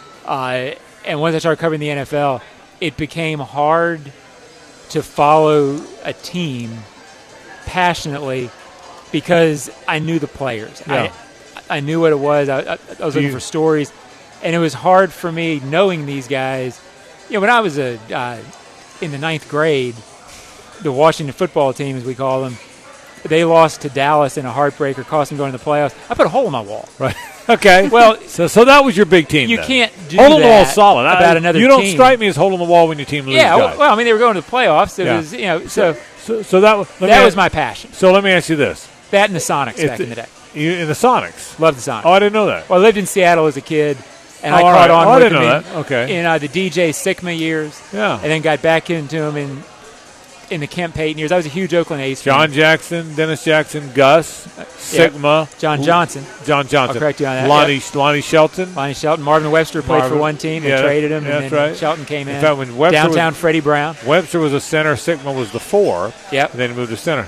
and once I started covering the NFL, it became hard to follow a team passionately because I knew the players. Yeah. I knew what it was. I was looking for stories, and it was hard for me knowing these guys. When I was in the 9th grade, the Washington football team, as we call them, they lost to Dallas in a heartbreaker, cost them going to the playoffs. I put a hole in my wall. Right. Okay. Well, so that was your big team. You then. can't do hole in the wall that solid. about another You don't team. strike me as hole in the wall when your team loses. Yeah. guys. Well, I mean, they were going to the playoffs. It was, So that was my passion. So let me ask you this: that and the Sonics back in the day. You in the Sonics? Loved the Sonics. Oh, I didn't know that. Well, I lived in Seattle as a kid, and I all caught right. on I with didn't them know in, that. Okay. in the DJ Sigma years. Yeah. And then got back into them in in the Kemp Payton years. I was a huge Oakland A's John fan. Jackson, Dennis Jackson, Gus, Sigma. John Johnson. John Johnson. I'll correct you on that. Lonnie Shelton. Lonnie Shelton. Marvin Webster played for one team. They traded him, and then right. Shelton came in. In fact, when Webster Downtown Freddie Brown. Webster was a center. Sigma was the 4. Yep. And then he moved to center.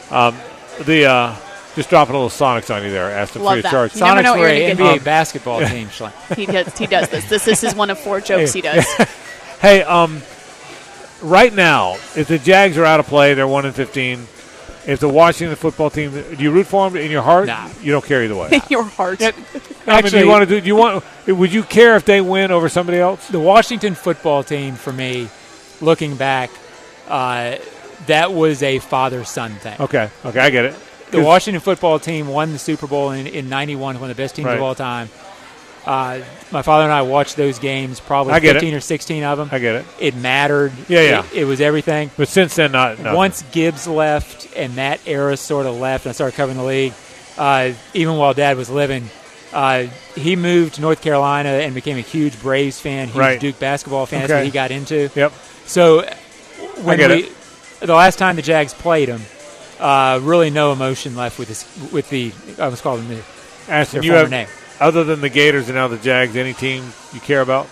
Just dropping a little Sonics on you there. Asking Love free of that. charge. You never know Sonics what were you're an gonna NBA basketball team. Schlein. He does this. This is one of 4 jokes he does. Hey, right now, if the Jags are out of play, they're 1-15. If the Washington football team, do you root for them in your heart? Nah. You don't care either way. Your heart. Actually, would you care if they win over somebody else? the Washington football team, for me, looking back, that was a father-son thing. Okay, I get it. The Washington football team won the Super Bowl in 91, one of the best teams Right. of all time. My father and I watched those games, probably I get 15 or 16 of them. I get it. It mattered. Yeah. It was everything. But since then, not. Once Gibbs left and that era sort of left, and I started covering the league, even while Dad was living, he moved to North Carolina and became a huge Braves fan, huge Right. Duke basketball fan. Okay. That's what he got into. Yep. So when get it. the last time the Jags played him, really no emotion left with the I was calling them Ashton, their you former have, name. other than the Gators and now the Jags, any team you care about?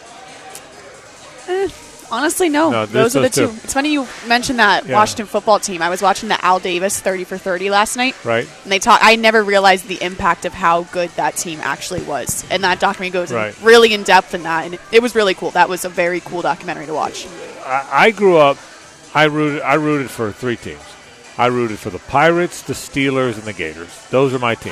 Honestly, no. No, Those are the those two. two. It's funny you mentioned that Yeah. Washington football team. I was watching the Al Davis 30 for 30 last night. Right. And I never realized the impact of how good that team actually was. And that documentary goes Right. really in depth in that. And it was really cool. That was a very cool documentary to watch. I grew up. I rooted for 3 teams. I rooted for the Pirates, the Steelers, and the Gators. Those are my teams.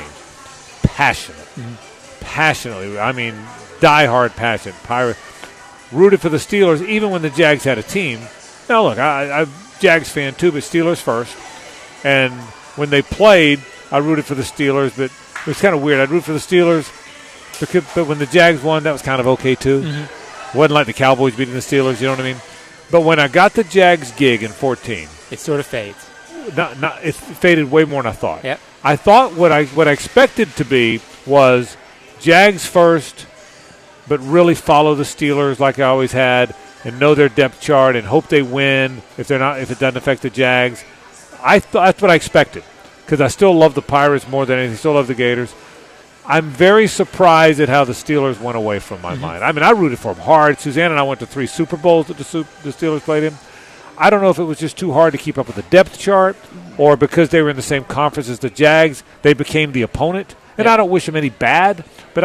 Passionately. I mean, diehard passion. Rooted for the Steelers, even when the Jags had a team. Now, look, I'm a Jags fan too, but Steelers first. And when they played, I rooted for the Steelers, but it was kind of weird. I'd root for the Steelers, but when the Jags won, that was kind of okay too. Wasn't like the Cowboys beating the Steelers, you know what I mean? But when I got the Jags gig in 14, It sort of fades. it faded way more than I thought. Yep. I thought what I expected to be was Jags first, but really follow the Steelers like I always had, and know their depth chart and hope they win if it doesn't affect the Jags. That's what I expected because I still love the Pirates more than anything. Still love the Gators. I'm very surprised at how the Steelers went away from my mind. I mean, I rooted for them hard. Suzanne and I went to 3 Super Bowls that the Steelers played in. I don't know if it was just too hard to keep up with the depth chart or because they were in the same conference as the Jags, they became the opponent. And Yeah. I don't wish them any bad, but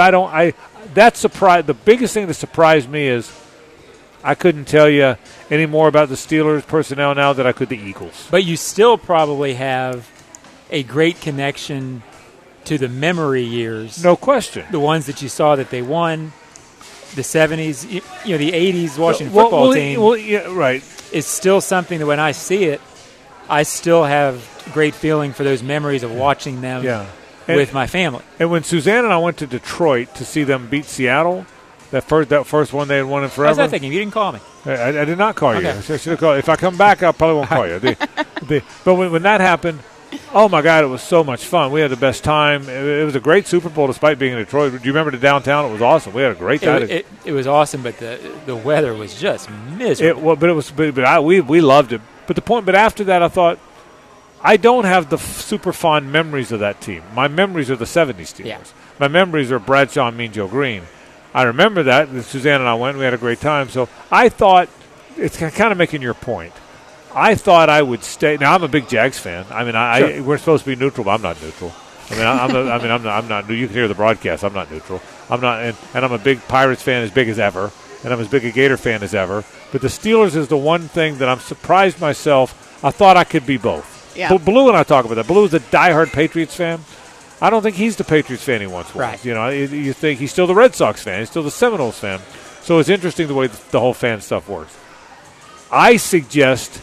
the biggest thing that surprised me is I couldn't tell you any more about the Steelers personnel now than I could the Eagles. But you still probably have a great connection to the memory years. No question. The ones that you saw that they won, the 70s, the 80s Washington football team yeah, right. is still something that when I see it, I still have great feeling for those memories of watching them Yeah. with my family. And when Suzanne and I went to Detroit to see them beat Seattle, that first one they had won in I was forever. not thinking. You didn't call me. I did not call you. Okay. I should have called. If I come back, I probably won't call you. But when that happened, oh my God, it was so much fun. We had the best time. It was a great Super Bowl despite being in Detroit. Do you remember the downtown? It was awesome. We had a great time. It was awesome, but the weather was just miserable. We loved it. But after that, I thought I don't have the super fond memories of that team. My memories are the '70s Steelers. Yeah. My memories are Bradshaw and Mean Joe Green. I remember that. Suzanne and I went. We had a great time. So I thought it's kind of making your point. I thought I would stay. Now I'm a big Jags fan. I mean, Sure. we're supposed to be neutral, but I'm not neutral. I'm not. You can hear the broadcast. I'm not neutral. I'm not, and I'm a big Pirates fan, as big as ever, and I'm as big a Gator fan as ever. But the Steelers is the one thing that I'm surprised myself. I thought I could be both. Yeah. Blue and I talk about that. Blue is a diehard Patriots fan. I don't think he's the Patriots fan he once was. Right. You know, you think he's still the Red Sox fan. He's still the Seminoles fan. So it's interesting the way the whole fan stuff works. I suggest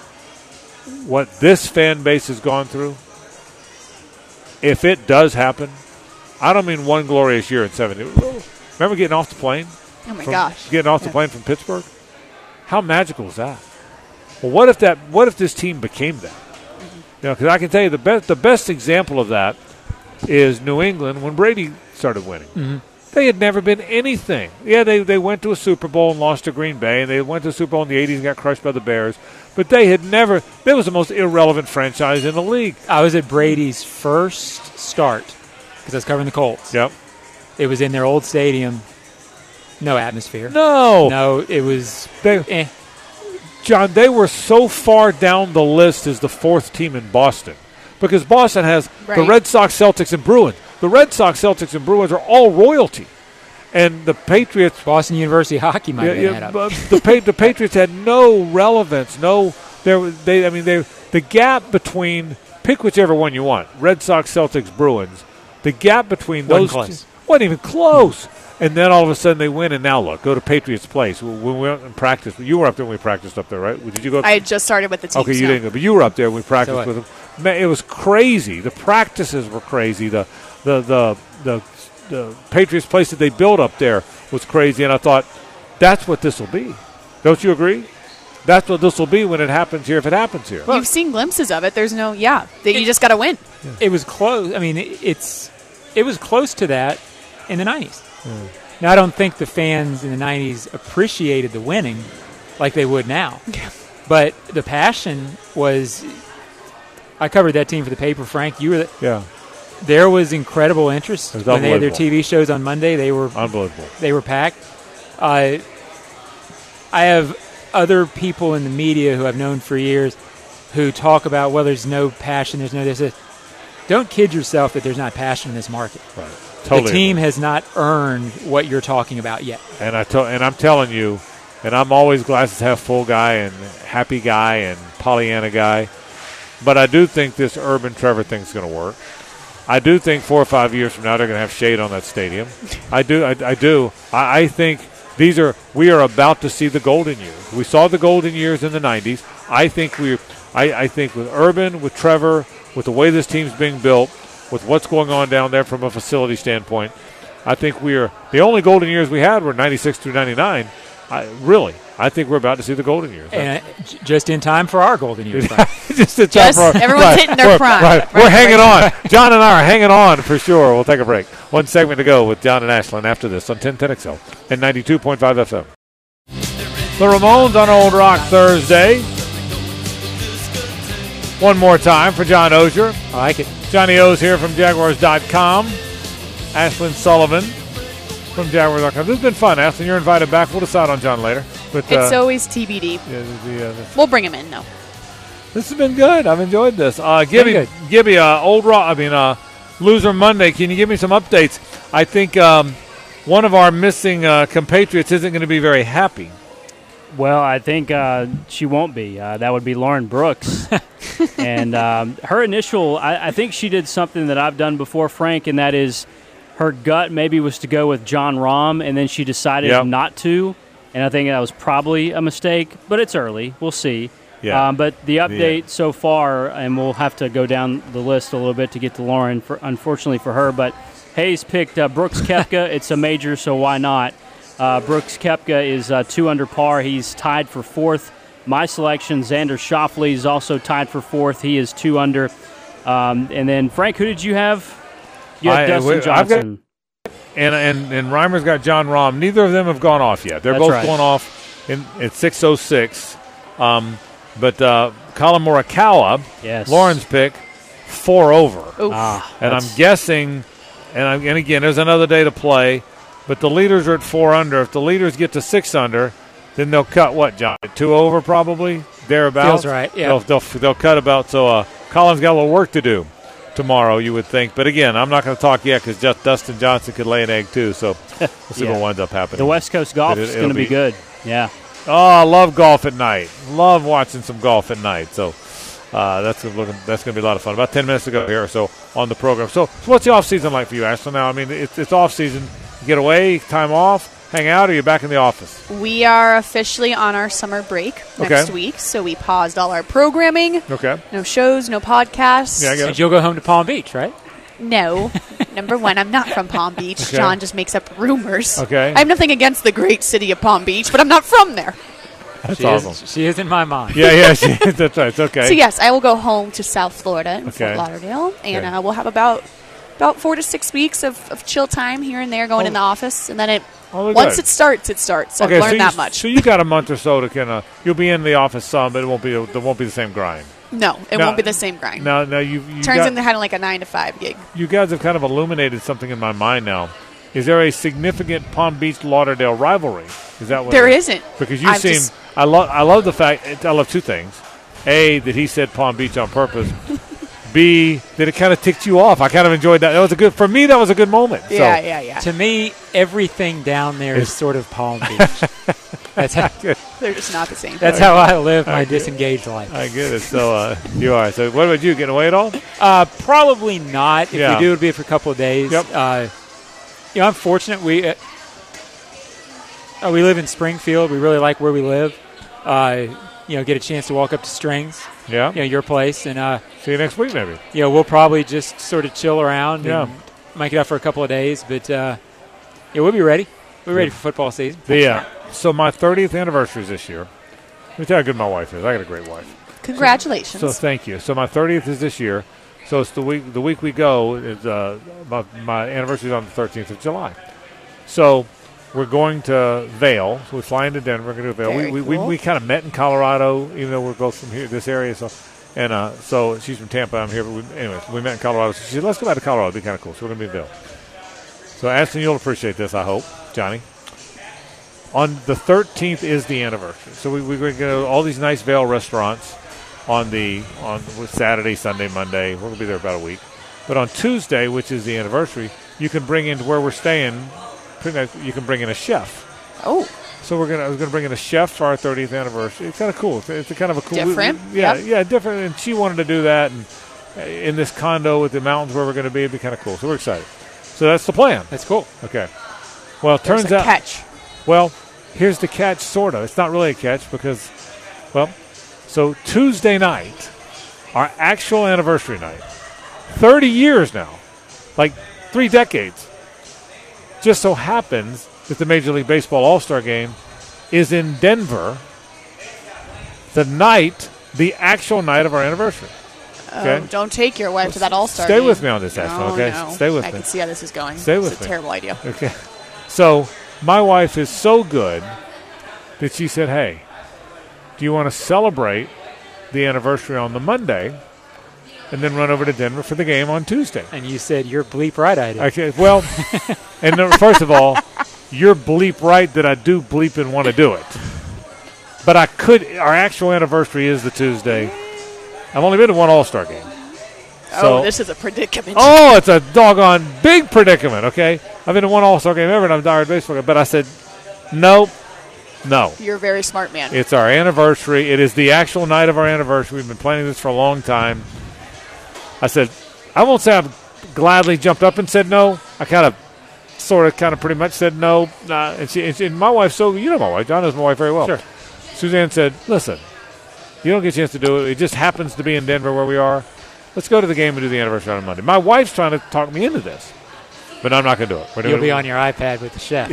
what this fan base has gone through, if it does happen, I don't mean one glorious year in 70. Remember getting off the plane? Oh, my gosh. Getting off the plane from Pittsburgh? How magical is that? Well, what if this team became that? You know, because I can tell you the best example of that is New England when Brady started winning. Mm-hmm. They had never been anything. Yeah, they went to a Super Bowl and lost to Green Bay, and they went to a Super Bowl in the 80s and got crushed by the Bears. but they had never. They was the most irrelevant franchise in the league. I was at Brady's first start because I was covering the Colts. Yep. It was in their old stadium. No atmosphere. No, it was. John, they were so far down the list as the fourth team in Boston because Boston has the Red Sox, Celtics, and Bruins. The Red Sox, Celtics, and Bruins are all royalty. And the Patriots, Boston University hockey might have been the Patriots had no relevance. The gap between, pick whichever one you want, Red Sox, Celtics, Bruins. The gap between those wasn't even close. And then all of a sudden they win, and now look, go to Patriots Place. When we went and practiced, you were up there when we practiced up there, right? Did you go? I had just started with the team. Okay, you didn't go, but you were up there when we practiced with them. Man, it was crazy. The practices were crazy. The Patriots Place that they built up there was crazy, and I thought, that's what this will be. Don't you agree? That's what this will be when it happens here, if it happens here. You've seen glimpses of it. There's no, you just got to win. Yeah. It was close. I mean, it was close to that in the 90s. Now, I don't think the fans in the 90s appreciated the winning like they would now. But the passion was – I covered that team for the paper, Frank. You were there was incredible interest. When they had their TV shows on Monday, they were – unbelievable. They were packed. I have other people in the media who I've known for years who talk about, well, there's no passion, there's no this. Don't kid yourself that there's not passion in this market. Right. Totally. The team has not earned what you're talking about yet. And I'm telling you, and I'm always glasses half full guy and happy guy and Pollyanna guy, but I do think this Urban Trevor thing's going to work. I do think 4 or 5 years from now they're going to have shade on that stadium. I do. I think we are about to see the golden years. We saw the golden years in the 90s. I think with Urban, with Trevor, with the way this team's being built, with what's going on down there from a facility standpoint, I think the only golden years we had were 96 through 99. I think we're about to see the golden years. And just in time for our golden years. Just in time for everyone's hitting their prime. Right. We're hanging on. John and I are hanging on for sure. We'll take a break. One segment to go with John and Ashlyn after this on 1010XL and 92.5 FM. The Ramones on Old Rock Thursday. One more time for John Ozier. I like it. Johnny O's here from Jaguars.com. Ashlyn Sullivan from Jaguars.com. This has been fun, Ashlyn. You're invited back. We'll decide on John later. But, it's always TBD. We'll bring him in, no. This has been good. I've enjoyed this. Gibby, Old Rock, Loser Monday. Can you give me some updates? I think one of our missing compatriots isn't going to be very happy. Well, I think she won't be. That would be Lauren Brooks. And her initial, I think she did something that I've done before, Frank, and that is her gut maybe was to go with John Rahm, and then she decided not to. And I think that was probably a mistake, but it's early. We'll see. Yeah. But the update so far, and we'll have to go down the list a little bit to get to Lauren, unfortunately for her, but Hayes picked Brooks Koepka. It's a major, so why not? Brooks Koepka is 2 under par. He's tied for 4th. My selection, Xander Schauffele, is also tied for 4th. He is 2 under. And then, Frank, who did you have? You had Dustin Johnson. And Reimer's got John Rahm. Neither of them have gone off yet. They're both going off at 6:06. But Colin Morikawa, Lauren's pick, 4 over. And I'm guessing, and again, there's another day to play, but the leaders are at 4 under. If the leaders get to 6 under, then they'll cut what, John? 2 over probably? Thereabouts? Feels right, yeah. They'll cut about, so Colin's got a little work to do tomorrow, you would think. But again, I'm not going to talk yet because Dustin Johnson could lay an egg too, so we'll see what winds up happening. The West Coast golf is going to be good. Yeah. Oh, I love golf at night. Love watching some golf at night. So that's going to be a lot of fun. About 10 minutes to go here or so on the program. So what's the off-season like for you, Ashley? Now, I mean, it's off-season. You get away, time off, hang out, or you're back in the office? We are officially on our summer break next week, so we paused all our programming. Okay. No shows, no podcasts. Yeah, I get it. And you'll go home to Palm Beach, right? No. Number one, I'm not from Palm Beach. Okay. John just makes up rumors. Okay. I have nothing against the great city of Palm Beach, but I'm not from there. That's awesome. She is in my mind. Yeah, she is. That's right. It's okay. So, yes, I will go home to South Florida in Fort Lauderdale, and we'll have about about 4 to 6 weeks of chill time here and there, going in the office, and then good. it starts. I've Okay, learned that much. So you got a month or so to kind of you'll be in the office some, but it won't be the same grind. No, it won't be the same grind. Now you turns got, into kind of like a 9 to 5 gig. You guys have kind of illuminated something in my mind now. Is there a significant Palm Beach Lauderdale rivalry? Is that what there isn't? Because you I love the fact. I love two things. A, that he said Palm Beach on purpose. B, that it kind of ticked you off. I kind of enjoyed that. For me, that was a good moment. Yeah. To me, everything down there is sort of Palm Beach. That's how, They're just not the same. That's how I live my disengaged life. I get it. So you are. So what about you? Getting away at all? Probably not. If we do, it'll be for a couple of days. Yep. I'm fortunate. We live in Springfield. We really like where we live. Get a chance to walk up to Strings. Yeah. Your place, and see you next week, maybe. We'll probably just sort of chill around and make it up for a couple of days. But we'll be ready. We're ready for football season. So my 30th anniversary is this year. Let me tell you how good my wife is. I got a great wife. Congratulations. So thank you. So my 30th is this year. So it's the week we go is my anniversary is on the 13th of July. So we're going to Vail. So we fly into Denver. We're going to Vail. We kind of met in Colorado, even though we're both from here, this area. So so she's from Tampa. I'm here. But we met in Colorado. So she said, let's go back to Colorado. It'd be kind of cool. So we're going to be in Vail. So Aston, you'll appreciate this, I hope, Johnny. On the 13th is the anniversary. So we're going to go to all these nice Vail restaurants on Saturday, Sunday, Monday. We're going to be there about a week. But on Tuesday, which is the anniversary, you can bring in where we're staying. You can bring in a chef. Oh. So I was going to bring in a chef for our 30th anniversary. It's kind of cool. It's a kind of a cool. Different. Different. And she wanted to do that, and in this condo with the mountains where we're going to be, it'd be kind of cool. So we're excited. So that's the plan. That's cool. Okay. Well, it turns out. Catch. Well, here's the catch, sort of. It's not really a catch because, so Tuesday night, our actual anniversary night, 30 years now, like 3 decades, just so happens that the Major League Baseball All-Star Game is in Denver the actual night of our anniversary. Okay? Don't take your wife to that All-Star game. Stay with me on this, Ashley, okay? No. Stay with me. I can see how this is going. Stay with me. It's a terrible idea. Okay. So my wife is so good that she said, hey, do you want to celebrate the anniversary on the Monday and then run over to Denver for the game on Tuesday? And you said, you're bleep right, I did. Okay, well, first of all, you're bleep right that I do bleep and want to do it. But our actual anniversary is the Tuesday. I've only been to one All-Star game. This is a predicament. Oh, it's a doggone big predicament, okay? I've been to one All-Star game ever, and I'm a diehard baseball guy. But I said, no. You're a very smart man. It's our anniversary. It is the actual night of our anniversary. We've been planning this for a long time. I said, I won't say I've gladly jumped up and said no. I kind of pretty much said no. And my wife, so you know my wife. John knows my wife very well. Sure. Suzanne said, listen, you don't get a chance to do it. It just happens to be in Denver where we are. Let's go to the game and do the anniversary on Monday. My wife's trying to talk me into this, but I'm not going to do it. You'll be on your iPad with the chef.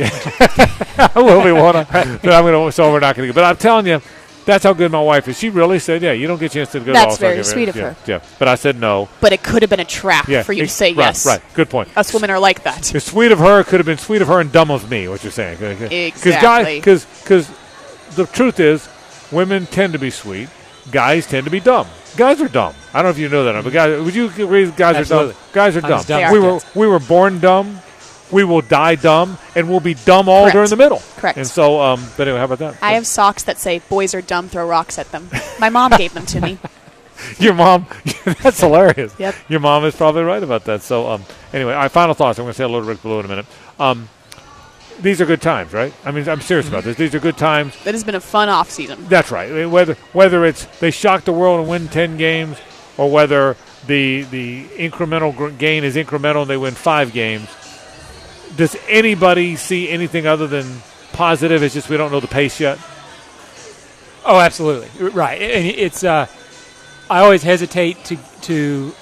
I will be one. So we're not going to go. But I'm telling you, that's how good my wife is. She really said, yeah, you don't get a chance to go to That's All-Star very game. sweet of her. Yeah, but I said no. But it could have been a trap for you to say yes. Right, good point. Us women are like that. It's sweet of her. It could have been sweet of her and dumb of me, what you're saying. Exactly. Because the truth is, women tend to be sweet. Guys tend to be dumb. Guys are dumb. I don't know if you know that, but guys, would you agree guys Absolutely. are dumb? Guys are dumb. Dumb. We were born dumb. We will die dumb, and we'll be dumb all during the middle. Correct. And so, but anyway, how about that? I have socks that say, boys are dumb, throw rocks at them. My mom gave them to me. Your mom, that's hilarious. Yep. Your mom is probably right about that. So, anyway, our final thoughts. I'm going to say hello to Rick Ballou in a minute. These are good times, right? I mean, I'm serious about this. These are good times. It has been a fun off season. That's right. I mean, whether it's they shock the world and win 10 games, or whether the incremental gain is incremental and they win 5 games, does anybody see anything other than positive? It's just we don't know the pace yet. Oh, absolutely. Right. And it's I always hesitate to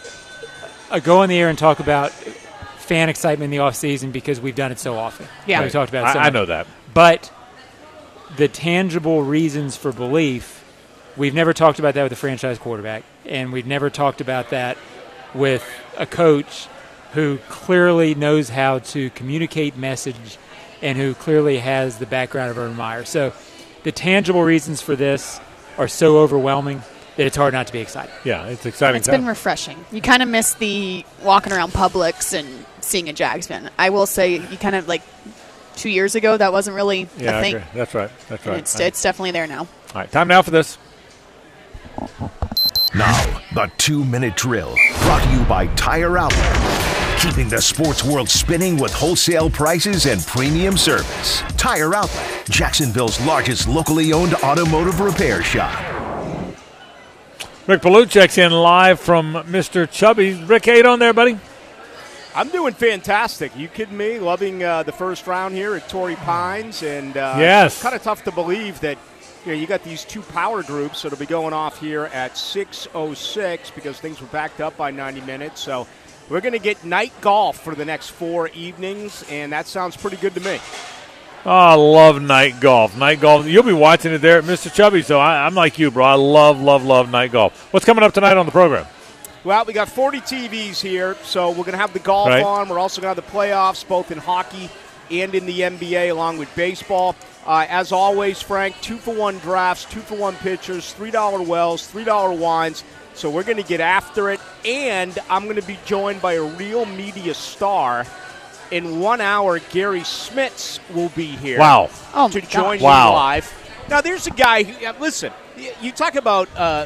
go on the air and talk about fan excitement in the offseason because we've done it so often. Yeah. We've talked about it so I much. know that. But the tangible reasons for belief, we've never talked about that with a franchise quarterback, and we've never talked about that with a coach who clearly knows how to communicate message and who clearly has the background of Urban Meyer. So the tangible reasons for this are so overwhelming that it's hard not to be excited. Yeah, it's exciting. It's been refreshing. You kind of miss the walking around Publix and seeing a Jags fan. I will say, you kind of 2 years ago, that wasn't really a thing. That's right. That's right. It's definitely there now. All right, time now for this. Now, the 2-minute drill, brought to you by Tire Outlet. Keeping the sports world spinning with wholesale prices and premium service. Tire Outlet, Jacksonville's largest locally owned automotive repair shop. Rick Ballou checks in live from Mr. Chubby. Rick, how you doing there, buddy? I'm doing fantastic. You kidding me? Loving the first round here at Torrey Pines. And yes. It's kind of tough to believe that you got these two power groups that'll be going off here at 6:06 because things were backed up by 90 minutes. So we're going to get night golf for the next 4 evenings, and that sounds pretty good to me. Oh, I love night golf. Night golf. You'll be watching it there at Mr. Chubby, so I'm like you, bro. I love night golf. What's coming up tonight on the program? Well, we got 40 TVs here, so we're going to have the golf on. We're also going to have the playoffs, both in hockey and in the NBA, along with baseball. As always, Frank, 2-for-1 drafts, 2-for-1 pitchers, $3 wells, $3 wines. So we're going to get after it, and I'm going to be joined by a real media star. In 1 hour, Gary Smits will be here to join you live. Now, there's a guy who, listen, you talk about, a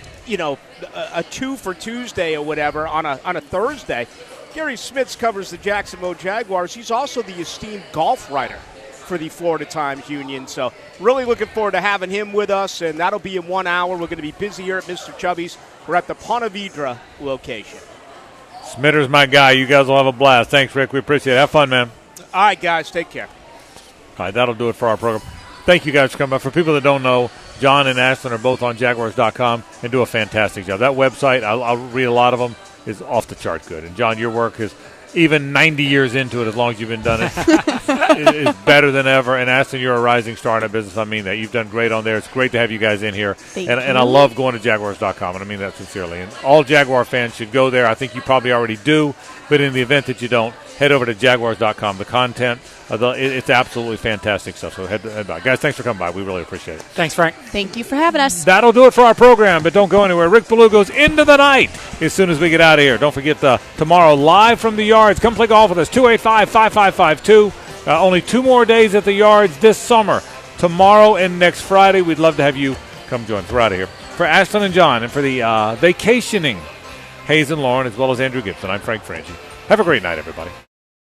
2 for Tuesday or whatever on a Thursday. Gary Smits covers the Jacksonville Jaguars. He's also the esteemed golf writer for the Florida Times Union. So really looking forward to having him with us, and that'll be in 1 hour. We're going to be busy here at Mr. Chubby's. We're at the Ponte Vedra location. Smitter's my guy. You guys will have a blast. Thanks, Rick. We appreciate it. Have fun, man. All right, guys. Take care. All right, that'll do it for our program. Thank you guys for coming up. For people that don't know, John and Ashton are both on Jaguars.com and do a fantastic job. That website, I'll read a lot of them, is off the chart good. And, John, your work is even 90 years into it, as long as you've been done it, is better than ever. And Ashton, you're a rising star in that business. I mean that. You've done great on there. It's great to have you guys in here. And I love going to Jaguars.com, and I mean that sincerely. And all Jaguar fans should go there. I think you probably already do, but in the event that you don't, head over to Jaguars.com. The content, it's absolutely fantastic stuff. So head by. Guys, thanks for coming by. We really appreciate it. Thanks, Frank. Thank you for having us. That'll do it for our program, but don't go anywhere. Rick Ballou goes into the night as soon as we get out of here. Don't forget tomorrow, live from the Yards. Come play golf with us, 285-5552. Only 2 more days at the Yards this summer. Tomorrow and next Friday. We'd love to have you come join us. We're out of here. For Ashton and John, and for the vacationing Hayes and Lauren, as well as Andrew Gibson, I'm Frank Franchi. Have a great night, everybody.